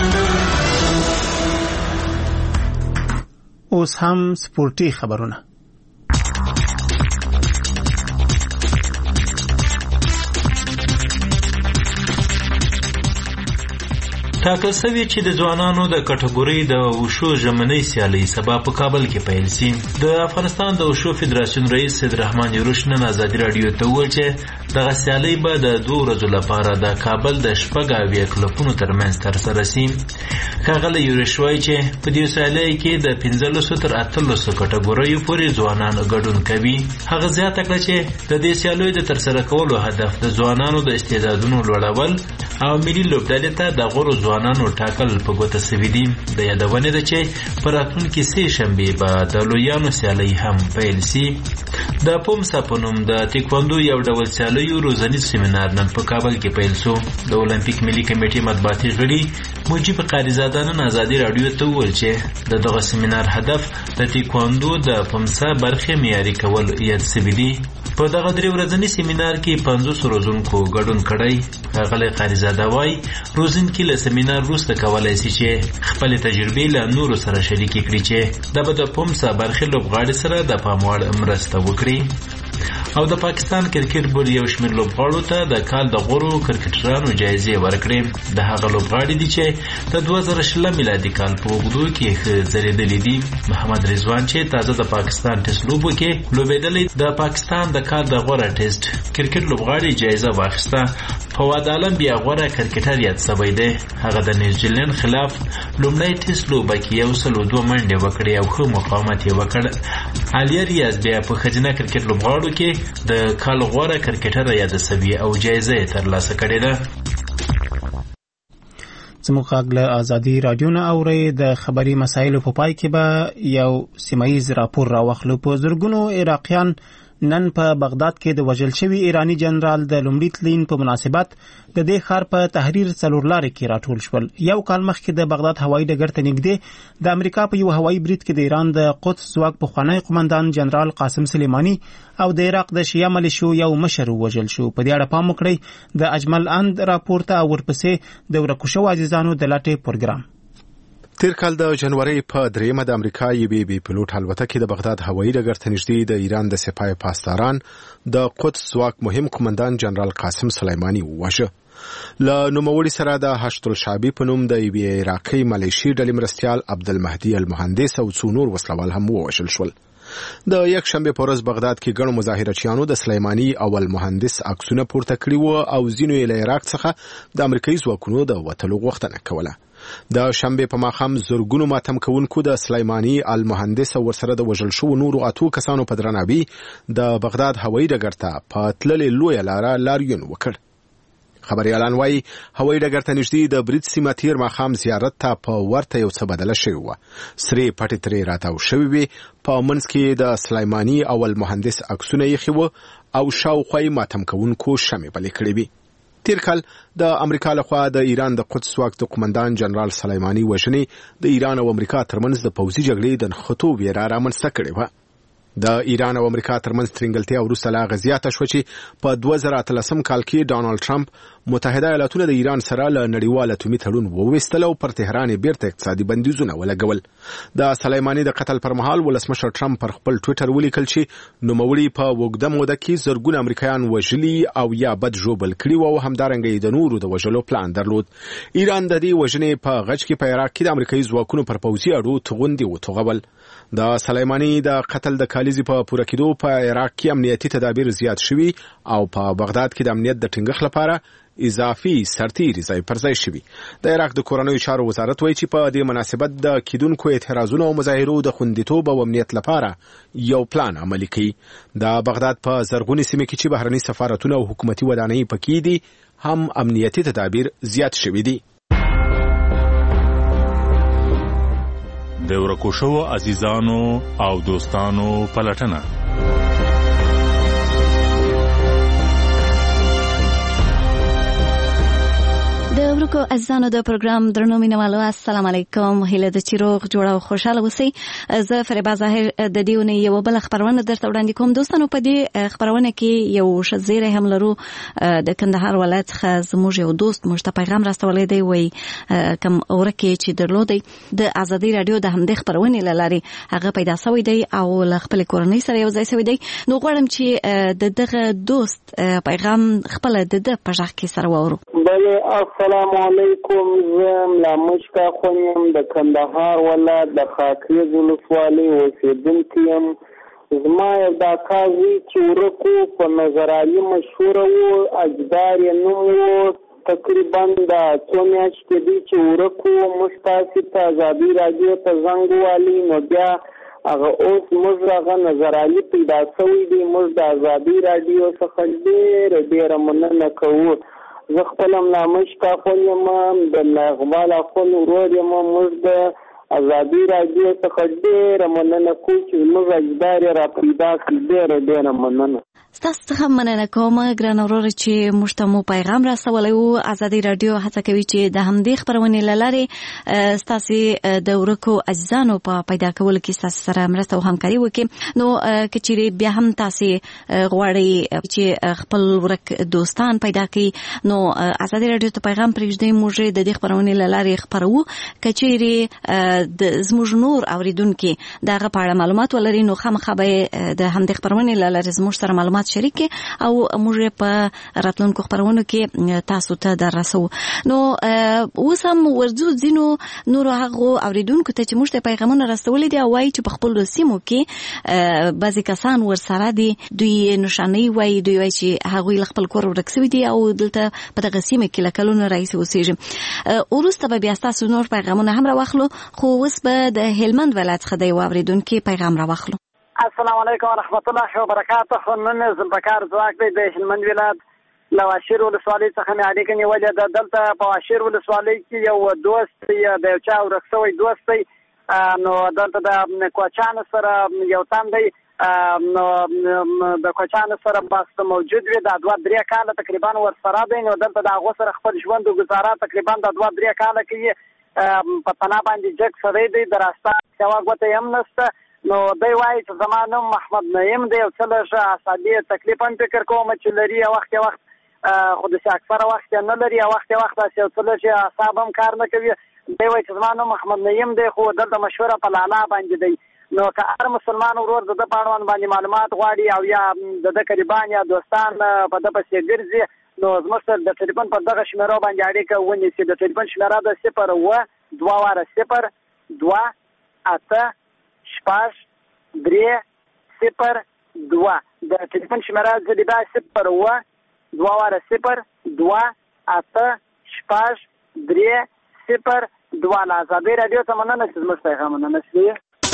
اوس هم سپورتي خبرونه. ټاکل شوی چې د ځوانانو د کټګورۍ د وشو ژمنۍ سیالۍ سبا په کابل کې پیل شي. د افغانستان د وشو فدراسیون رئیس سید رحمان یروش نن ازادي رادیو ته وویل چې دغه سیالۍ به د دوه ورځو لپاره د کابل د شپږ اویا کلبونو ترمنځ ترسره شي. ښاغلی یروش وایي چې په دې سیالۍ کې د پنځلسو تر اتلسو کټګوریو پورې ځوانان ګډون کوي. هغه زیاته کړه چې د دې سیالیو د ترسره کولو هدف د ځوانانو د استعدادونو لوړول او ملي لوبډلې ته د غوره ځوانانو ټاکل په ګوته سوي دي. د یادونې ده چې په راتلونکي سې شنبې به د لویانو سیالۍ هم پیل شي. د پومسا په نوم د تیکواندو یو ډول سیالیو روزنیز سیمینار نن په کابل کې پیل شو. د اولمپیک ملي کمیټې مطبوعاتي غړي مجیب قاریزاده نن ازادي رادیو ته وویل چې د دغه سیمینار هدف د تیکواندو د پومسا برخې معیاري کول یاد سوي دي. په دغه درې ورځني سیمینار کې پنځوس روزونکو ګډون کړی. ښاغلی قاریزاده وایي روزونکي له سیمینار وروسته کولی شي چې خپلې تجربې له نورو سره شریکې کړي چې دا به د پومسا برخې لوبغاړي سره د پام وړ مرسته وکړي. او د پاکستان کرکټ بورډ یو شمېر لوبغاړو ته د کال د غوره کرکټرانو جایزې ورکړې. د هغه لوبغاړي دي چې د دوه زره شل میلادي کال په اوږدو کې ښه ځلېدلي دي. محمد رضوان چې تازه د پاکستان ټیسټ لوبو کې لوبېدلی د پاکستان د کال د غوره ټیسټ کرکټ لوبغاړي جایزه واخیسته. فواد عالم بیا غوره کرکټر یاد سوی دی. هغه د نیوزیلند خلاف لومړی ټیسټ لوبه کې یو سل او دوه منډې وکړې او ښه مقاومت یې وکړ. عالیه ریاض بیا په ښځینه کرکټ لوبغاړو کې د کال غوره کرکټر یاد سوي او جایزه یې ترلاسه کړې ده. زموږ غږ له ازادي رادیو نه اورئ. د خبري مسایلو په پای کې به یو سیمایي راپور راوخلو. په زرګونو عراقیان نن په بغداد کې د وژل شوي ایرانی جنرال د لومړي تلین په مناسبت د دې ښار په تحریر څلور لارې کې راټول شول. یو کال مخکې د بغداد هوایي ډګر ته نږدې د امریکا په یو هوایي برید کې د ایران د قدس ځواک پخوانی قومندان جنرال قاسم سلیماني او د عراق د شیعه ملیشو یو مشر وژل شو. په دې اړه پام وکړئ د اجمل اند راپور ته او ورپسې د ورکو شوو عزیزانو د لټې پروګرام. تیر کال د جنوري په دریمه د امریکا یوې بي پلوټ الوتکې د بغداد هوایي ډګر ته نږدې د ایران د سپاه پاسداران د قدس ځواک مهم قومندان جنرال قاسم سلیماني وواژه. له نوموړي سره د هشت الشعبي په نوم د یوې عراقي ملیشي ډلې مرستیال عبدالمهدي المهندس او څو نور وسلوال هم ووژل شول. د یک شنبه په ورځ بغداد کې ګڼو مظاهرچیانو د سلیماني او المهندس عکسونه پورته کړي وو او ځینو یې له عراق څخه د امریکایي ځواکونو د وتلو غوښتنه کوله. د شنبه په ماښام زرګونو ماتم کوونکو د سلیماني المهندس او ورسره د وژل شوو نورو اتو کسانو په درناوي د بغداد هوایي ډګر ته په تللې لویه لاره لاریون وکړ. خبريالان وايي هوایي ډګر ته نږدې د برید سیمه تیر ماښام زیارت ته په ورته یو څه بدله شوې وه. سرې پټې ترې راتاو شوې وې. په منځ کې د سلیماني او المهندس عکسونه ایښي وو او شاوخوا یې ماتم کوونکو شمې بلې کړې وې. تیر کال د امریکا لخوا د ایران د قدس ځواک د قومندان جنرال سلیماني وژنې د ایران او امریکا ترمنځ د پوځي جګړې د نښتو ویره رامنځته کړې وه. د ایران او امریکا ترمنځ ترنګلتیا وروسته لا غزیاته شوه چې په دوه زره اتلسم کال کې ډانلډ ټرمپ متحده ایالاتونه د ایران سره له نړیوال اټومي تړون وویستل او پر تهران بیرته اقتصادي بندیزونه ولګول. د سلیماني د قتل پر مهال ولسمشر ټرمپ پر خپل ټویټر ولیکل چې نوموړي په اوږده موده کې زرګونه امریکایان وژلي او یا بد ژوبل کړي وو او همدارنګه یې د نورو د وژلو پلان درلود. ایران د دې وژنې په غچ کې په عراق کې د امریکایي ځواکونو پر پوځي اډو توغندي وتوغول. د سلیماني د قتل د کالیزې په پوره کېدو په عراق کې امنیتي تدابیر زیات شوي او په بغداد کې د امنیت د ټینګښت لپاره اضافي سرتیري ځای پر ځای شوي. د عراق د کورنیو چارو وزارت وایي چې په دې مناسبت د کیدونکو اعتراضونو او مظاهرو د خوندیتوب او امنیت لپاره یو پلان عملي کوي. د بغداد په زرغونې سیمې کې چې بهرني سفارتونه او حکومتي ودانۍ پکې دي هم امنیتي تدابیر زیات شوي دي. د ورکو شوو عزیزانو او دوستانو پلټنه. د ورکو عزیزانو د پروګرام درنو مینوالو السلام علیکم. هیله ده چې روغ جوړ او خوشاله اوسئ. زه فریبا ظاهر د دې ونې یو بل خبرونه درته وړاندې کوم. دوستانو په دې خبرونه کې یو شزیره هم لرو د کندهار ولایت څخه زموږ یو دوست موږ ته پیغام راستولی دی. وایي کوم ورکه چې درلودی د ازادي رادیو د همدې خبرونې له لارې هغه پیدا شوی دی او له خپل کورنۍ سره یو ځای شوی دی. نو غواړم چې د دغه دوست پیغام خپل د د په ځخ کې سره وورو. بله السلام علیکم. زم لا مشکا خونیم د کندهار ولایت د خاکریز ولسوالۍ اوسیدونکی یم. زما یو دا کاوی چې ورکو په نظرالي مشهوره وو، اجدار یې نوم وو. تقریبا دا څو میاشتې دي چې ورکو موږ تاسې ته ازادي راډیو ته زنګ ووالي، نو بیا هغه اوس موږ هغه نظرالي پیدا شوی دی. موږ د ازادي راډیو څخه ډېره ډېره مننه کوو. زه خپل هم لامشکا خون یم، د اقبال اخون ورور یم. موږ د ازادي راډیو څخه ډېره مننه کوو چې موږ اجدار یې را پیدا کړي. ډېره ډېره مننه. ستاسو څخه مننه کوم ګران ورور چې موږ ته مو پیغام راستولی و. ازادي راډیو هڅه کوي چې د همدې خپرونې له لارې ستاسې د ورکو عزیزانو په پیدا کولو کې ستاسو سره مرسته او همکاري وکړي. نو که چیرې بیا هم تاسې غواړئ چې خپل ورک دوستان پیدا کړي نو ازادي راډیو ته پیغام پرېږدئ. موږ د دې خپرونې له لارې خپروو. که چیرې د زموږ نور اوریدونکي د هغه په اړه معلومات ولري نو خامخا به د همدې خپرونې له لارې زموږ سره معلومات شریک او موږ په راتلونکو خبرونو کې تاسو ته دررسو. نو اوس هم ورځو ځینو نورو هغو اوریدونکو ته چې موږ ته پیغامونه راستولي دي او وایي چې په خپلو سیمو کې بعضې کسان ورسره دي، دوی نښانۍ وایي، دوی وایي چې هغوی له خپل کور ورک سوي دي او دلته په دغه سیمه کې له کلونو راهیسې اوسېږي. وروسته به بیا ستاسو نور پیغامونه هم راواخلو، خو اوس به د هلمند ولایت څخه د یو اوریدونکي پیغام راواخلو. السلام علیکم ورحمت الله وبرکاته. نن زلبکار ځواک دی د هلمند ولایت له واشیر ولسوالۍ څخه مې اړیکه نیولې ده. دلته په واشیر ولسوالۍ کې یو دوست د یو چا ورک شوی دوست دی، نو دلته د کوچانو سره یو تن دی، نو د کوچانو سره بس موجود وي. دا دوه درې کاله تقریبا ورسره دی. نو دلته د هغو سره خپل ژوند او ګزاره تقریبا د دوه درې کاله کې په پناه باندې جګ سړی دی، د راسته سوا ګوته هم نشته. نو دی وایي چې زما نوم محمد نعیم دی، یو څه لږ اعصابي تکلیف هم فکر کوم چې لري، یو وخت یو وخت خو داسې اکثره وخت یې نه لري، یو وخت یو وخت داسې یو څه لږ اعصاب هم کار نه کوي. دی وایي چې زما نوم محمد نعیم دی خو دلته مشهوره په لالا باندې دی نو که هر مسلمان ورور د ده په اړوند باندې معلومات غواړي او یا د ده قریبان یا دوستان په ده پسې ګرځي نو زموږ سره د ټلیفون په دغه شمېرو باندې اړیکه ونیسي. د ټلیفون شمېره ده صفر اوه دوه واره صفر دوه اته شپږ درې صفر دوه. د ټلیفون شمېره زه دا صفر اوه دوه واره صفر دوه اته شپږ درې صفر دوه. له ازادۍ راډیو ته مننه چې زموږ پیغام مننه.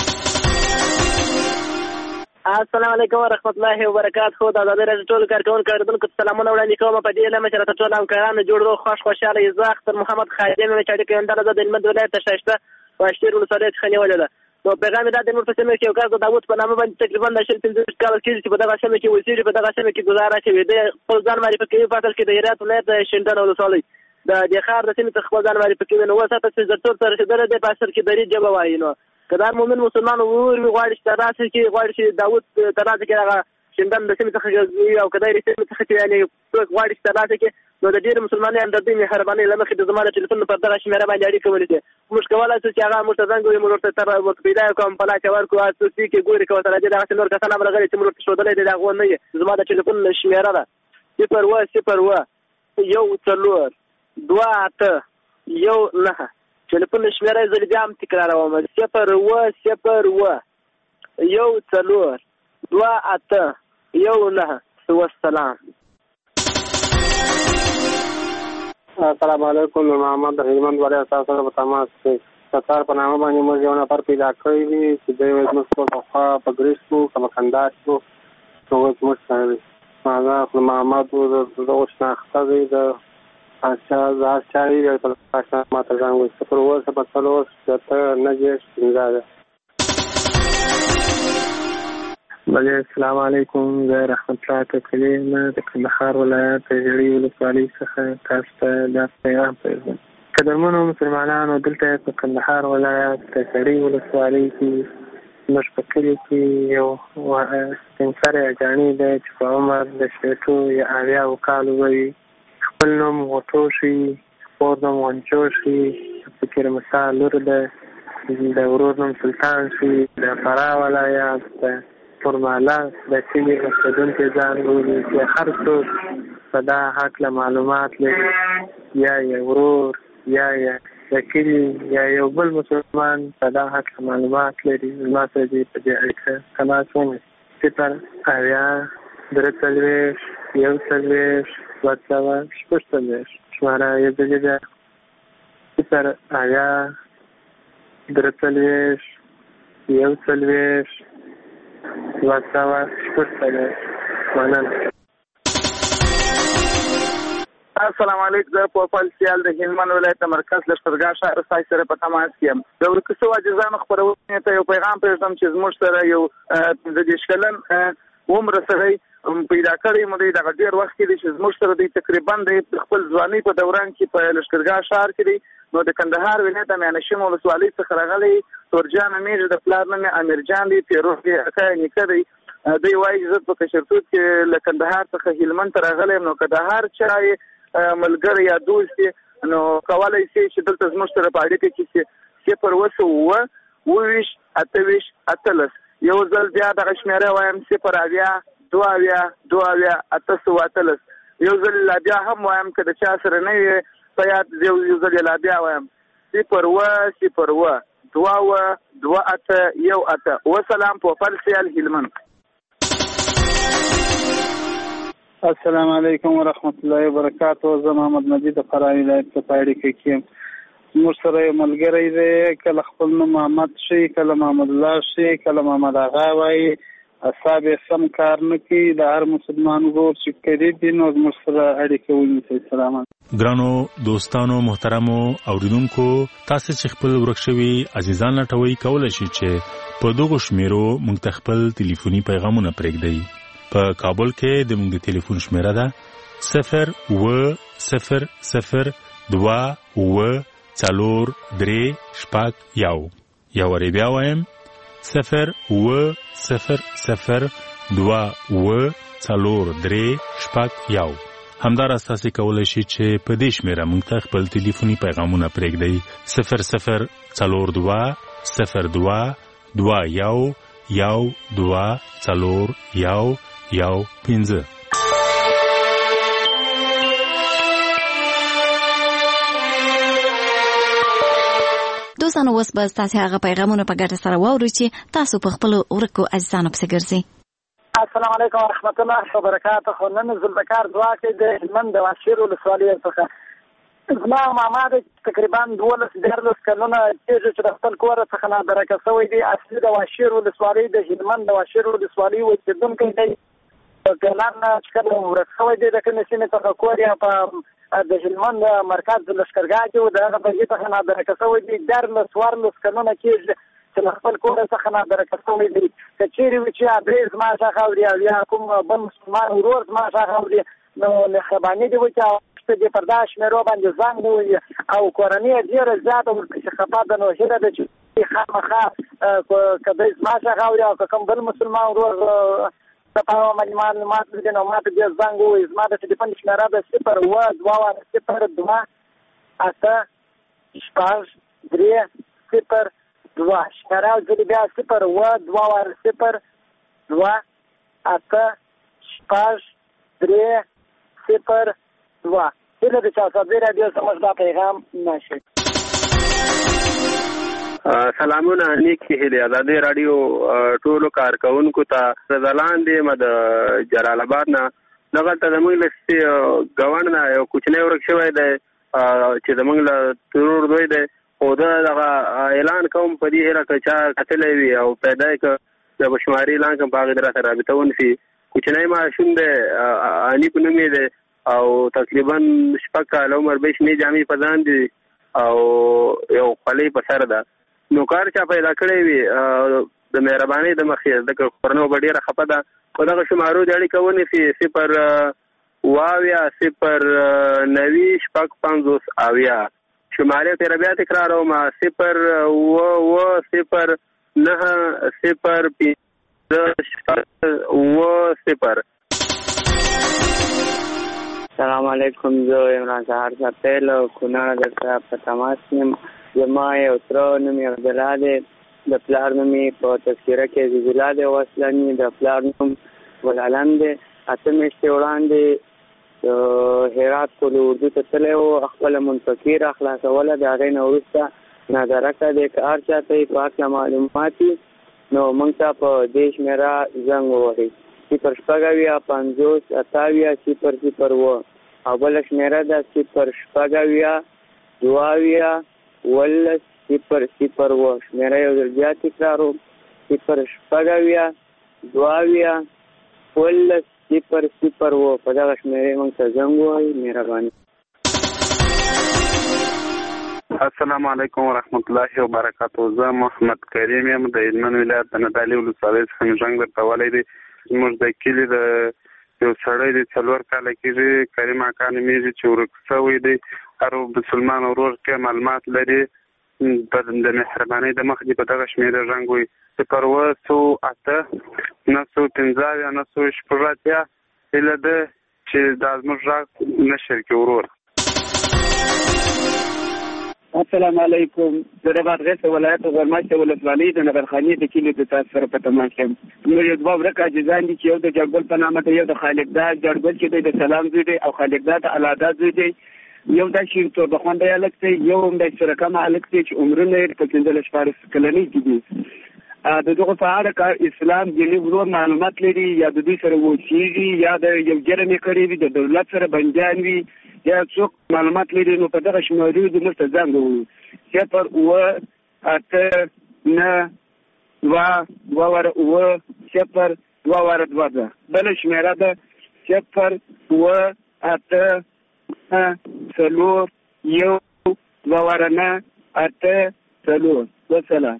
السلام علیکم ورحمت الله وبرکاته. د ازادۍ راډیو ټولو کارکوونکو اورېدونکو ته سلامونه وړاندې کوم. په دې لمه چې راته ټول همکارانو جوړ روغ خوښ خوشحاله یې. زه اختر محمد خادم یم چې اړیکه یې همدغه زه د هلمند ولایت د ښایسته واشتیر ولسوالۍ څخه نیولې ده. نو پیغام یې دا د نور په سیمه کې یو کس د داود په نامه باندې تقریبا د شل پنځه کال کېږي چې په دغه سیمه کې اوسېږي، په دغه سیمه کې ګزاره کوي. د خپل ځان معرفي کوي په اصل کې د هرات ولایت د شینډنډ ولسوالۍ د دې ښار د سیمې څخه خپل ځان معرفي کوي. نو اوس هلته چې زرتور ته رسېدلی دی په اصل کې دري ژبه وایي. نو که دا مؤمن مسلمان ورور وي غواړي چې ترلاسه کړي، غواړي چې داود ترلاسه کړي هغه شینډنډ د سیمې څخه وي او که دا د سیمې څخه چې یعنې څوک غواړي چې ترلاسه کړي نو د ډېرې مسلمانۍ همدردۍ مهربانۍ له مخې د زما د ټلیفون پر دغه شمېره باندې اړیکه ونیسي. موږ کولی شو چې هغه موږ ته زنګ ووهي، موږ ورته تر ورته پیدا یې کړو، په لاس یې ورکړو، اساسي کې ګوري که ورته راځي دغسې نور کسان هم راغلي چې موږ ورته ښودلی دی د هغو نه یې. زما د ټلیفون شمېره ده صفر اوه صفر اوه یو څلور دوه اته یو نهه. ټلیفون شمېره یې زه بیا هم تکراروم صفر اوه صفر اوه یو څلور دوه اته یو نهه. والسلام. السلام علیکم. محمد د هلمند ولایت تاسو سره په تماس کې ستار په نامه باندې موږ یو نفر پیدا کړی دی چې دی وایي زموږ ټول پخوا په ګریس کړو که په کندهار کړو نو اوس زموږ سره دی. هغه خپل محمد و د دغو شناخته دی د زهر چای دی په پاشا ماته ځان وایي صفر اوه صفر څلور شپېته نهه دېرش پنځه ده. بله السلام علیکم. زه رحمت الله ککلي یم د کندهار ولایت د ژړۍ ولسوالۍ څخه تاسو ته دا پیغام پرېږدم. قدرمنو مسلمانانو دلته په کندهار ولایت د ژړۍ ولسوالۍ کې زموږ په کلي کې یو سپین سری اجاڼي دی چې په عمر د شپېتو یا اویاوو کالو به وي. خپل نوم غوټوشي، خپور نوم غنچوشي، فکر مسا لور ده، د ورور نوم سلطان شي، د فراه ولایت د فرماله د سیمې اوسېدونکي ځان بولي چې هر څوک په دا هکله معلومات لري یا یې ورور یا یې د کلي یا یو بل مسلمان په دا هکله معلومات لري زما سره دې په دې اړیکه تماس ونیسي. صفر اویا درې څلوېښت یو څلوېښت دوه سوه شپږ څلوېښت. شماره یې ځلې ده صفر اویا درې څلوېښت یو څلوېښت دوه سوه شپږ څلوېښت. مننه. السلام علیکم. زه پوپل سیال د هلمند ولایت مرکز لښکرګاه ښار ستاسو سره په تماس کې یم. د ورکو شوو عاجزانو خپرونې ته یو پیغام پرېږدم چې زموږ سره یو پنځه دېرش کلن عمره سړی پیدا کړی مو دی. دغه ډېر وخت کې دی چې زموږ سره دی تقریبا د خپل ځوانۍ په دوران کې په لښکرګاه ښار کې دی. نو د کندهار ولایت د میانشین ولسوالۍ څخه راغلی تورجان میږ د پلار نوم یې امیرجان دی، پیروز دی، اکا یې نیکه دی. دوی وایي چې زه په کشرتوب کې له کندهار څخه هلمند ته راغلی یم. نو که د هر چا ملګری یا دوست یې نو کولی شي چې دلته زموږ سره په اړیکه کې چې صفر اوه سوه اووه اووه ویشت اته ویشت اتلس. یو ځل بیا دغه شمېره وایم صفر اویا دوه اویا دوه اویا اته سوه اتلس. یو ځل لا بیا هم وایم که د چا سره نه وي په یاد یو ځل لا بیا وایم صفر اوه صفر اوه دوه اوه دوه اته یو اته. وسلام. پوپل سیال هلمند. السلام علیکم ورحمت الله وبرکاته. زه محمد مجید د فراه ولایت څخه په اړیکه کې یم. زموږ سره یو ملګری دی، کله خپل نوم محمد شي، کله محمد الله شي، کله محمد آغا وایي. اصحاب یې سم کار نه کوي. د هر مسلمان ورور چې قریب دي نو زموږ سره اړیکه ونیسئ. سلام. ګرانو دوستانو محترمو اوریدونکو، تاسو چې خپل ورک شوي عزیزان لټوي کولی شئ چې په دغو شمیرو موږ ته خپل ټلیفوني پیغامونه پرېږدئ. په کابل کې د موږ د ټلیفون شمیره ده صفر اوه صفر صفر دوه اوه څلور درې شپږ یو. یو وارې بیا وایم صفر اوه صفر صفر دوه اوه څلور درې شپږ یو. همداراز تاسو کولای شئ چې په دې شمیره موږ ته خپل ټلیفوني پیغامونه پرېږدئ صفر صفر څلور دوه صفر دوه دوه یو یو دوه څلور یو یو پنځه. دوستانو اوس به ستاسو هغه پیغامونه په ګډه سره واورو چې تاسو په خپل ورکو عزیزانو پسې ګرځئ. السلام علیکم ورحمت الله وبرکاته. نن ذوالفقار ځواک د هلمند د واشیر ولسوالۍ څخه زما ماما د تقریبا دولس دیارلس کلونه کېږي چې د خپل کور څخه نادرکه شوی دی. اصلي د واشیر ولسوالۍ د هلمند د واشیر ولسوالۍ اوسېدونکی دی. ګلان چې کله ورک شوی دی د کومې سیمې څخه کور یې په د هلمند مرکز لښکرګاه کې و، د هغه بهجې څخه نادرکه شوی دی. دیارلس څوارلس کلونه کېږي چې له خپل کور څخه نادرکه شوی دی. که چېرې وي چې ادرې زما څخه اوري او یا کوم بل مسلمان ورور زما څخه اوري نو مهرباني دې وکړي چې دې پر دا شمېرو باندې زنګ ووهي او کورنۍ یې ډېره زیاته ورپسې خفه ده. نو هیله ده چې خامخا که دی زما څخه اوري او که کوم بل مسلمان ورور په باندې معلومات لري نو ما ته دې زنګ ووهي. زما د ټلیفون شمېره ده صفر اووه دوه واره صفر دوه اته شپږ درې صفر دوه. شمېره ځلې بیا صفر اووه دوه واره صفر دوه اته شپږ درې صفر دوه. هیله ده چې اساسي راډیو زموږ دا پیغام نشي. سلامونه نیکې هیلې ازادي راډیو ټولو کارکونکو ته ځلاندې م د جلال آباد نه. دغلته زموږ له ګاونډ نه یو کوچنی ورک شوی دی چې زموږ له ترور دوی دی، خو زه دغه اعلان کوم په دې هیله که چا کتلی وي او پیدا یې که د بشماري اعلان کوم په هغې د راته رابطه ونیسي. کوچنی ماشوم دی، انیب نوم یې دی او تقریبا شپږ کاله عمر به شنې جامې په ځان دي او یو خولۍ په سر ده. نو کار چا پیدا کړی وي د مهربانۍ د مخې ځکه کورنۍ به ډېره خفه ده. په دغه شمارو د اړیکه ونیسي صفر اووه اویا صفر نوي شپږ پنځوس اویا. شمارې تېره بیا تکراروم صفر اووه اووه صفر نهه صفر پنځه شپږ اووه صفر. سلام علیکم. زه عمران سهار سپیل کونړ درته په تماس یم. زما یو تره نوم یې عبدالله دی، د پلار نوم یې په تذکره کې عزیز الله دی وسلني، د پلار نوم ګلعلم دی. اته میاشتې وړاندې هرات کلي اردو ته تللی و، خپله منفقي را خلاصوله. د هغې نه وروسته نادرکه دی. که هر چا ته یې په هکله معلومات وي نو موږ ته په دې شمېره زنګ ووهئ صفر شپږ اویا پنځوس اته اویا صفر صفر اووه او بله شمېره ده صفر شپږ اویا دوه اویا ولس صفر صفر اووه. شمېره یو ځل بیا تکراروم صفر شپږ اویا دوه اویا ولس صفر صفر اووه. په دغه شمېرې موږ ته زنګ ووهئ. مهرباني. السلام علیکم ورحمت الله وبرکاته. زه محمد کریم یم د هلمند ولایت د نادعلي ولسوالۍ څخه مې زنګ درته ولی دی. زموږ د کلي د یو سړی دی څلور کاله کېږي، کریم اکا نومېږي چې ورک شوی دی. هر مسلمان ورور کې معلومات لري د مهربانۍ د مخ دې په دغه شمېره زنګ ووهئ صفر اووه څو اته نهه سوه پنځه اویا نهه سوه شپږ اتیا. هیله ده چې دا زموږ غږ نشر کړي ورور. السلام علیکم. زه د بادغیس ولایت غرماشته ولسوالۍ د نبرخانې د کلي د تاسو سره په تماس یم. زموږ یو دوه ورک عاجزان دي چې یو د جړګل په نامه دی، یو د خالقدا جړګل چې دی د سلام زوی دی او خالقدا د الادا زوی دی. یو دا شیر تور بخوانده هلک دی، یو هم د سرکم هلک دی چې عمرونه یې په پنځلس شپاړس کلنۍ کې دي. د دغه په اړه که اسلام دیني ورور معلومات لري یا د دوی سره اوسېږي یا د یو جرم یې کړی وي، د دولت سره بندیان وي یا څوک معلومات لري نو په دغه شمېرو د موږ ته زنګ ووهئ صفر اووه اته نهه دوه دوه واره اووه صفر دوه واره دوه ده. بله شمېره ده صفر اووه اته نهه څلور یو دوه واره نهه اته څلور. وسلام.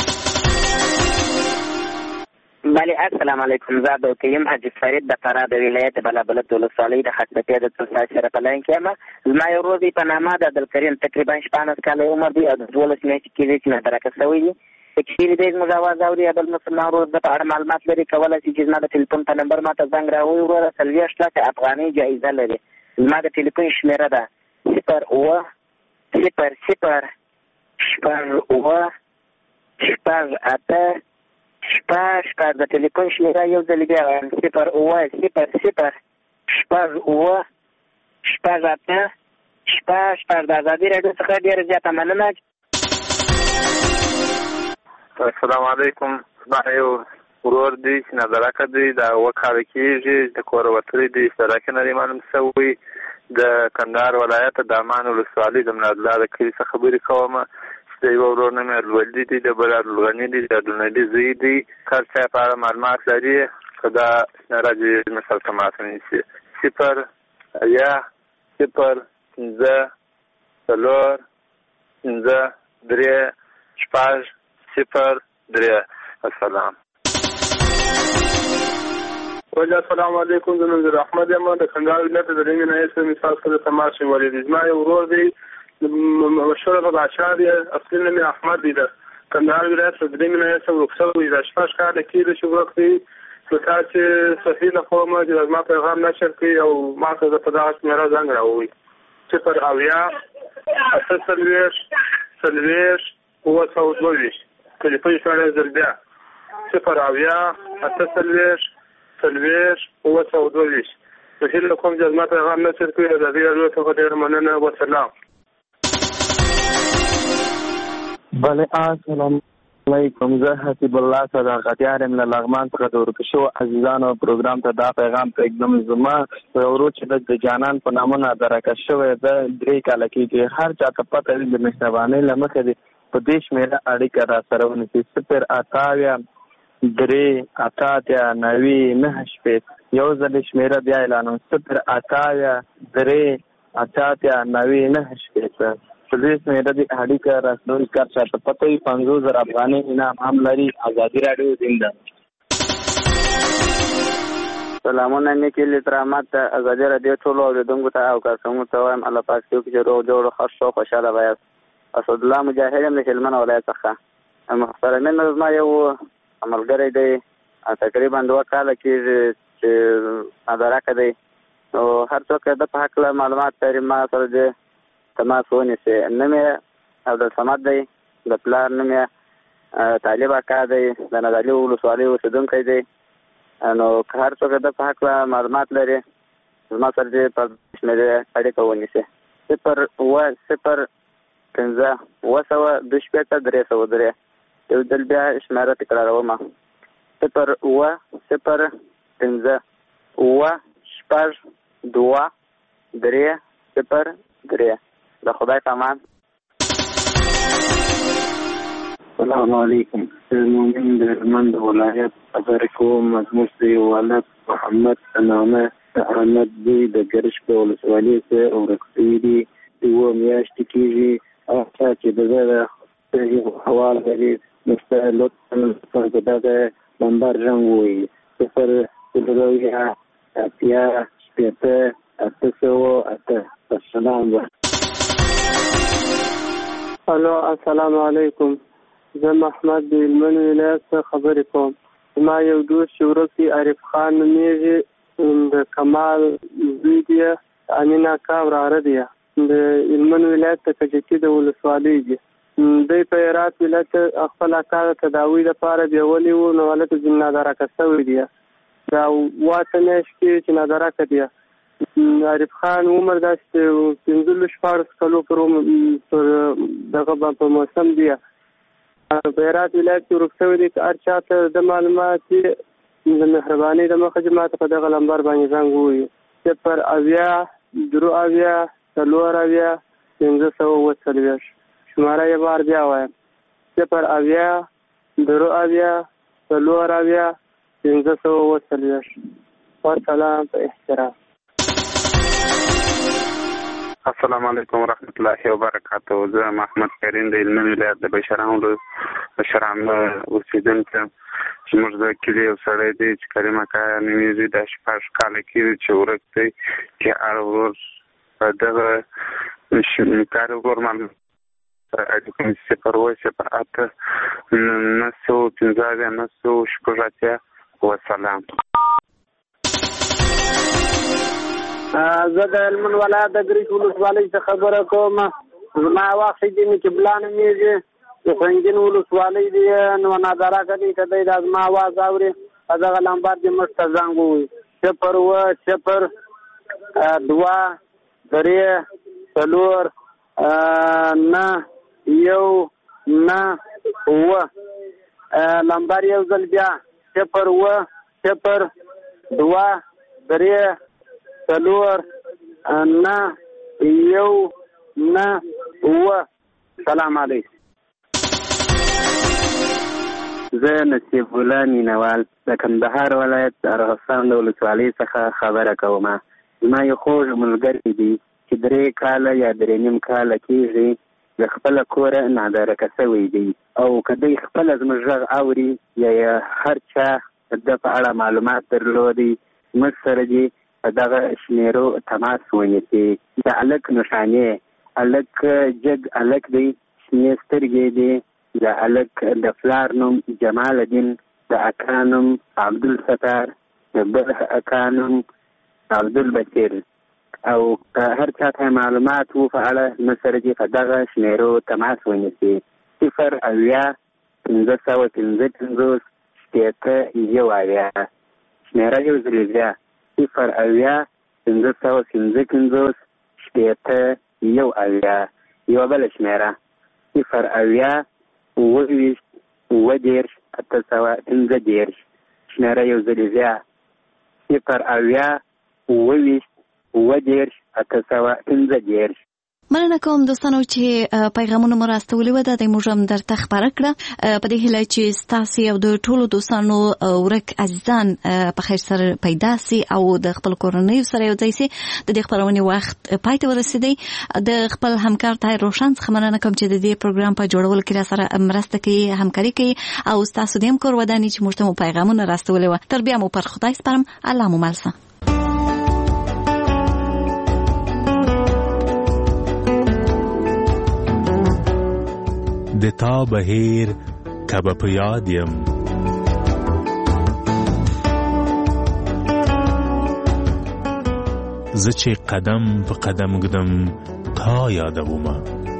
بله السلام علیکم. زه عبدالقیم حاجي فرید د فراه د ولایت بلابلد ولسوالۍ د خټپټۍ د تاسو سره په لاین کې یم. زما یو ورور دی په نامه د عبدالکریم تقریبا شپاړس کاله عمر دی او د دولس میاشتې کېږي چې نادرکه شوی دی. که چېرې دی زموږ اواز اوري یا بل مسلمان ورور د په اړه معلومات لري کولی شي چې زما د ټلیفون په نمبر ما ته زنګ راووهي. وروره څلوېښت لکه افغانۍ جایزه لري. زما د ټلیفون شمیره ده صفر اوه صفر صفر شپږ اوه شپږ اته شپږ شپږ. د ټلیفون شمیره یو ځل بیا وایم صفر اوه صفر صفر شپږ اوه شپږ اته شپږ شپږ. د ازادي راډیو څخه ډېره زیاته مننه. السلام علیکم. ما یو ورور دی چې نظرکه دی دا اوه کاله کېږي د کوره وتلی دی سړک نه دی معلوم شوی. د کندهار ولایت د امان ولسوالۍ د منادله د کلي څخه خبرې کوم چې د یوه ورور نوم یې عبدالولي دی، د بل عبدالغني دی، د عبدالنبي زوی دی. هر چا په اړه معلومات لري که دا شمېره دې زموږ سره تماس ونیسي. صفر اویا صفر پنځه څلور پنځه درې شپږ صفر درې. السلام وجه السلام علیکم. زه نظر احمد یم د کندهار ولایت د درېیمې ناحیې څخه مثال سره تماس نیولی دی. زما یو ورور دی مشهوره باچا دی، اصلي نوم یې احمد دی. د کندهار ولایت د درېیمې ناحیې څخه ورک شوی دا شپږ کاله کېږي چې ورک دی. نو تاسې صحیح نه کوم چې زما پیغام نشر کړي او ما ته په دغه شمېره زنګ راووي صفر اویا اته څلوېښت څلوېښت اووه سوه دوه ویشت. ټلیفون شمېره زر بیا صفر اویا اته څلوېښت څلوېښت اووه سوه دوه ویشت. نو هیله کوم چې زما پیغام نشر کړي. د ازادي راډیو څخه ډېره مننه. وسلام. بله السلام علیکم. زه حسیب الله صداقتیار یم له لغمان څخه د ورک شوو عزیزانو پروګرام ته دا پیغام پرېږدم. زما یو ورور چې د جانان په نامه نادرکه شوی ده درې کاله کېږي. هر چا ته پته وي د مهربانۍ له مخې دی په دې شمېره اړیکه را سره ونیسي. صفر اته اویا درې اته اتیا نوي نهه شپېته. یو ځل شمېره بیا اعلانوم صفر اته اویا درې اته اتیا نوي نهه شپېته. په دې شمېره دې اړیکه راسنوي کار چاته پته وي پنځوس زره افغانۍ انعام هم لري. ازادي راډیو زنده. سلامونه نیکې لترامات ته ازادي راډیو ټولو اورېدونکو ته او کارکوونکو ته وایم الله پاک دې وکړي چې روغ جوړ خوښ او خوشحاله وایاست. اسدالله مجاهد یم د هلمند ولایت څخه. محترمین زما یو ملګری دی تقریبا دوه کاله کېږي چې نادرکه دی. نو هر څوک د په هکله معلومات لري ما سره دې تماس ونیسي. نوم یې عبدالصمد دی، د پلار نوم یې طالب اکا دی، د نادعلي ولسوالۍ اوسېدونکی دی. نو که هر څوک د په هکله معلومات لري زما سره دې په شمېرې اړیکه ونیسي. صفر اوه صفر پنځه اووه سوه دوه شپېته درې سوه درې. یو ځل بیا شمېره تکراروم صفر اوه صفر پنځه اووه شپږ دوه درې صفر درې. د خدای په امان. السلام علیکم. مؤمن د هلمند ولایت خبرې کوم. زموږ د یو ولد محمد په نامه احمد دی د ګرش په ولسوالۍ کې ورک شوي دي. اووه میاشتې کېږي. هغه چا چې د ده یو حوال لري نو ستا لطفا په دغه نمبر رنګ ووایي صفر څلرویشت اتیا شپېته اته سوه اته. السلام. الو السلام علیکم. زه محمد د هلمند ولایت څخه خبرې کوم. زما یو دوست چې ورک دی عارف خان نومېږي، د کمال زوی دی، امین اکا وراره دی، د هلمند ولایت د کجکي د ولسوالۍ دی. دوی په هرات ولایت خپل اکا د تداوي لپاره بیولي وو. نو هلته ځینې نادرکه شوی دی. دا اووه اته میاشتې کې چې نادرکه دی. عارف خان عمر داسې پنځلس شپاړس کلو پر دغه په موسم دی. په هرات ولایت کې ورک شوی دی. که هر چا ته د معلومات د مهربانۍ د مخه چې ما ته په دغه نمبر باندې زنګ ووایي صفر اویا درې اویا څلور اویا پنځه سوه اووه څلوېښت. شماره یې بار بیا وایم صفر اویا درې اویا څلور اویا پنځه سوه اووه څلوېښت. والسلام په احترام. السلام علیکم ورحمت الله وبرکاته. زه محمد کریم د هلمند ولایت د بشران بشران اوسېدونکی یم چې موږ د کلي یو سړی دی چې کریم اکا نومېږي. دا شپږ کاله کېږي چې ورک دی. چې هر ورور په دغه کار ورور معلوم صفر اووه صفر اته نهه سوه پنځه اویا نهه سوه شپږ اتیا. وسلام. زه د هلمند ولایت د ګریش ولسوالۍ څخه خبره کوم. زما واخ سیدنی قبله نومیږي، د سنګین ولسوالۍ دی. نو نظره کوي که دی د زما اواز اوري په دغه لمبر کې موږ ته زنګ ووایي. صفر اوه صفر دوه درې څلور نه یو نه اوه. لمبر یو ځل بیا صفر اوه صفر دوه درې څلور نه یو نه اوه. سلام علیکم. زه نصیب الله مینوال د کندهار ولایت ارغستان د ولسوالۍ څخه خبره کوم. زما یو خوږ ملګری دی چې درې کاله یا درې نیم کاله کېږي د خپله کوره نادرکه شوی دی، او که دی خپله زموږ غږ اوري یا هر چا د په اړه معلومات درلودي موږ سره دې په دغه شمیرو تماس ونیسي. د هلک نښانې، هلک جګ هلک دی، شنې سترګې دي. د هلک د پلار نوم جمال الدین، د اکا نوم عبدالستار، د بل اکا نوم عبدالبصیر. او که هر چا ته معلومات و په اړه موږ سره دې په دغه شمیرو تماس ونیسي. صفر اویا پنځه سوه پنځه پنځوس شپېته یو اویا. شمیره یو ځل بیا صفر اویا پنځه سوه پنځه پنځوس شپېته یو اویا. یوه بله شمیره صفر اویا اوه ویشت اوه دېرش اته سوه پنځه دېرش. شمیره یو ځل بیا صفر اویا اوه ویشت اوه دېرش اته سوه پنځه دېرش. مننه کوم دوستانو چې پیغامونه مو راستولي وه، دا د موږ هم درته خپاره کړه په دې هیله چې ستاسې او د ټولو دوستانو ورک عزیزان په خیر سره پیدا سي او د خپل کورنیو سره یو ځای سي. د دې خپرونې وخت پای ته ورسېدی. د خپل همکار طاهر روشن څخه مننه کوم چې د دې پروګرام په جوړولو کې را سره مرسته کوي، همکاري کوي، او ستاسو د هم کور ودانې چې موږ ته مو پیغامونه راستولي وه. تر بیا مو پر خدای سپارم. الله مو مل شه. د تا بهیر کبه په یاد یم، زه چې قدم په قدم ږدم تا یادومه.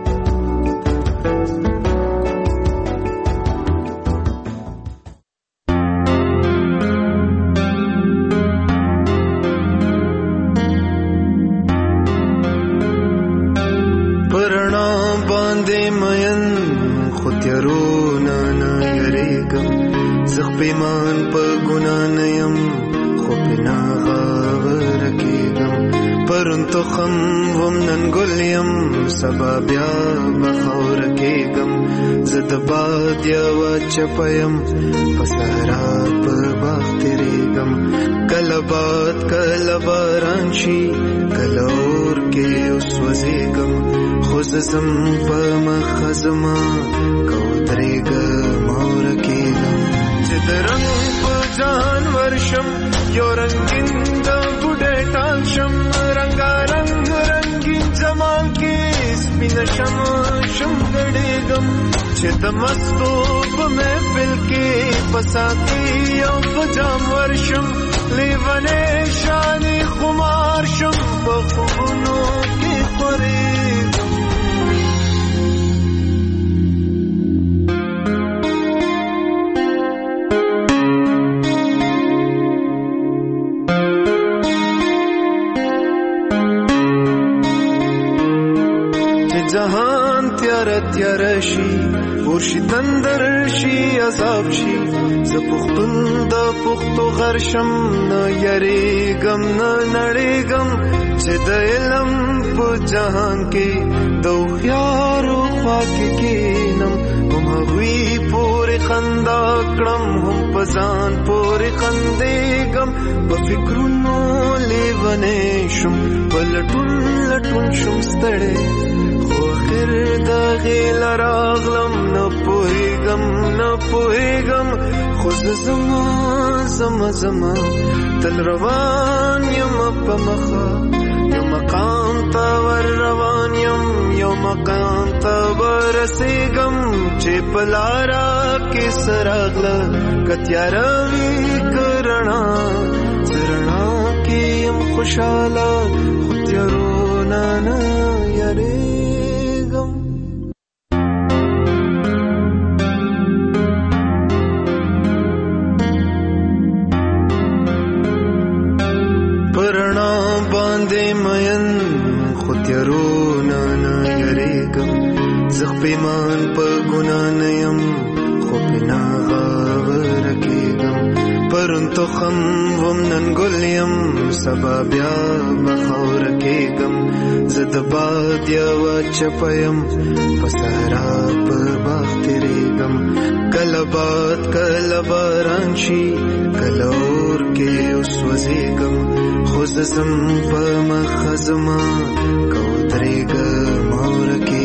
پیمان په ګنا نه یم خو پنا غاور کېږم. پرون تخم وم نن ګل یم سبا بیا بخور کېږم. زه د باد یوه چپه یم په صحرا په باغ تېرېږم. کله باد کله باران شي کله اور کې وسوځېږم. خو زه ځم په مخه زما که ودرېږم اور کېږم. چې د رنګ په ځان ورشم یو رنګین د بوډۍ ټال شم. رنګارنګ رنګین جمال کې سپینه شم شم ګډېږم. چې د مستو په محفل کې په ساقي او په جام ورشم. لیونی شانې خمار شم په خوبونو کې خورېږم. جهان تیار تیار شي ورشي تندر شي عذاب شي. زه پښتون د پښتو غرشم نه یریږم نه نړېږم. چې د علم په جهان کې د هوښیارو خوا کې کښېنم. هم هغوی پورې خندا کړم هم په ځان پورې خندېږم. په فکرونو لیونی شم په لټون لټون شم ستړی. خیر د غیل راغلم نه پوهېږم نه پوهېږم. خو زه زما زما زما تل روان یم په مخه. یو مقام ته ور روان یم یو مقام ته ورسېږم. چې په لاره کې څه راغله که تیاره وي که رڼا زه رڼا کې یم خوشاله خو تیارونه نه یریږم پرنا باندې مین خو تیارونه نه یریږم زخ پیمان په ګنا نه یم خو پنا غاور کېږم پرون تخم وم نن ګل یم سبا بیا بخور کېږم زه د باد یوه چپه یم په صحرا په باغ تېرېږم کله باد کله باران شي کله اور کې وسوځېږم خو زه ځم په مخه زما که ودرېږم او ورکېږم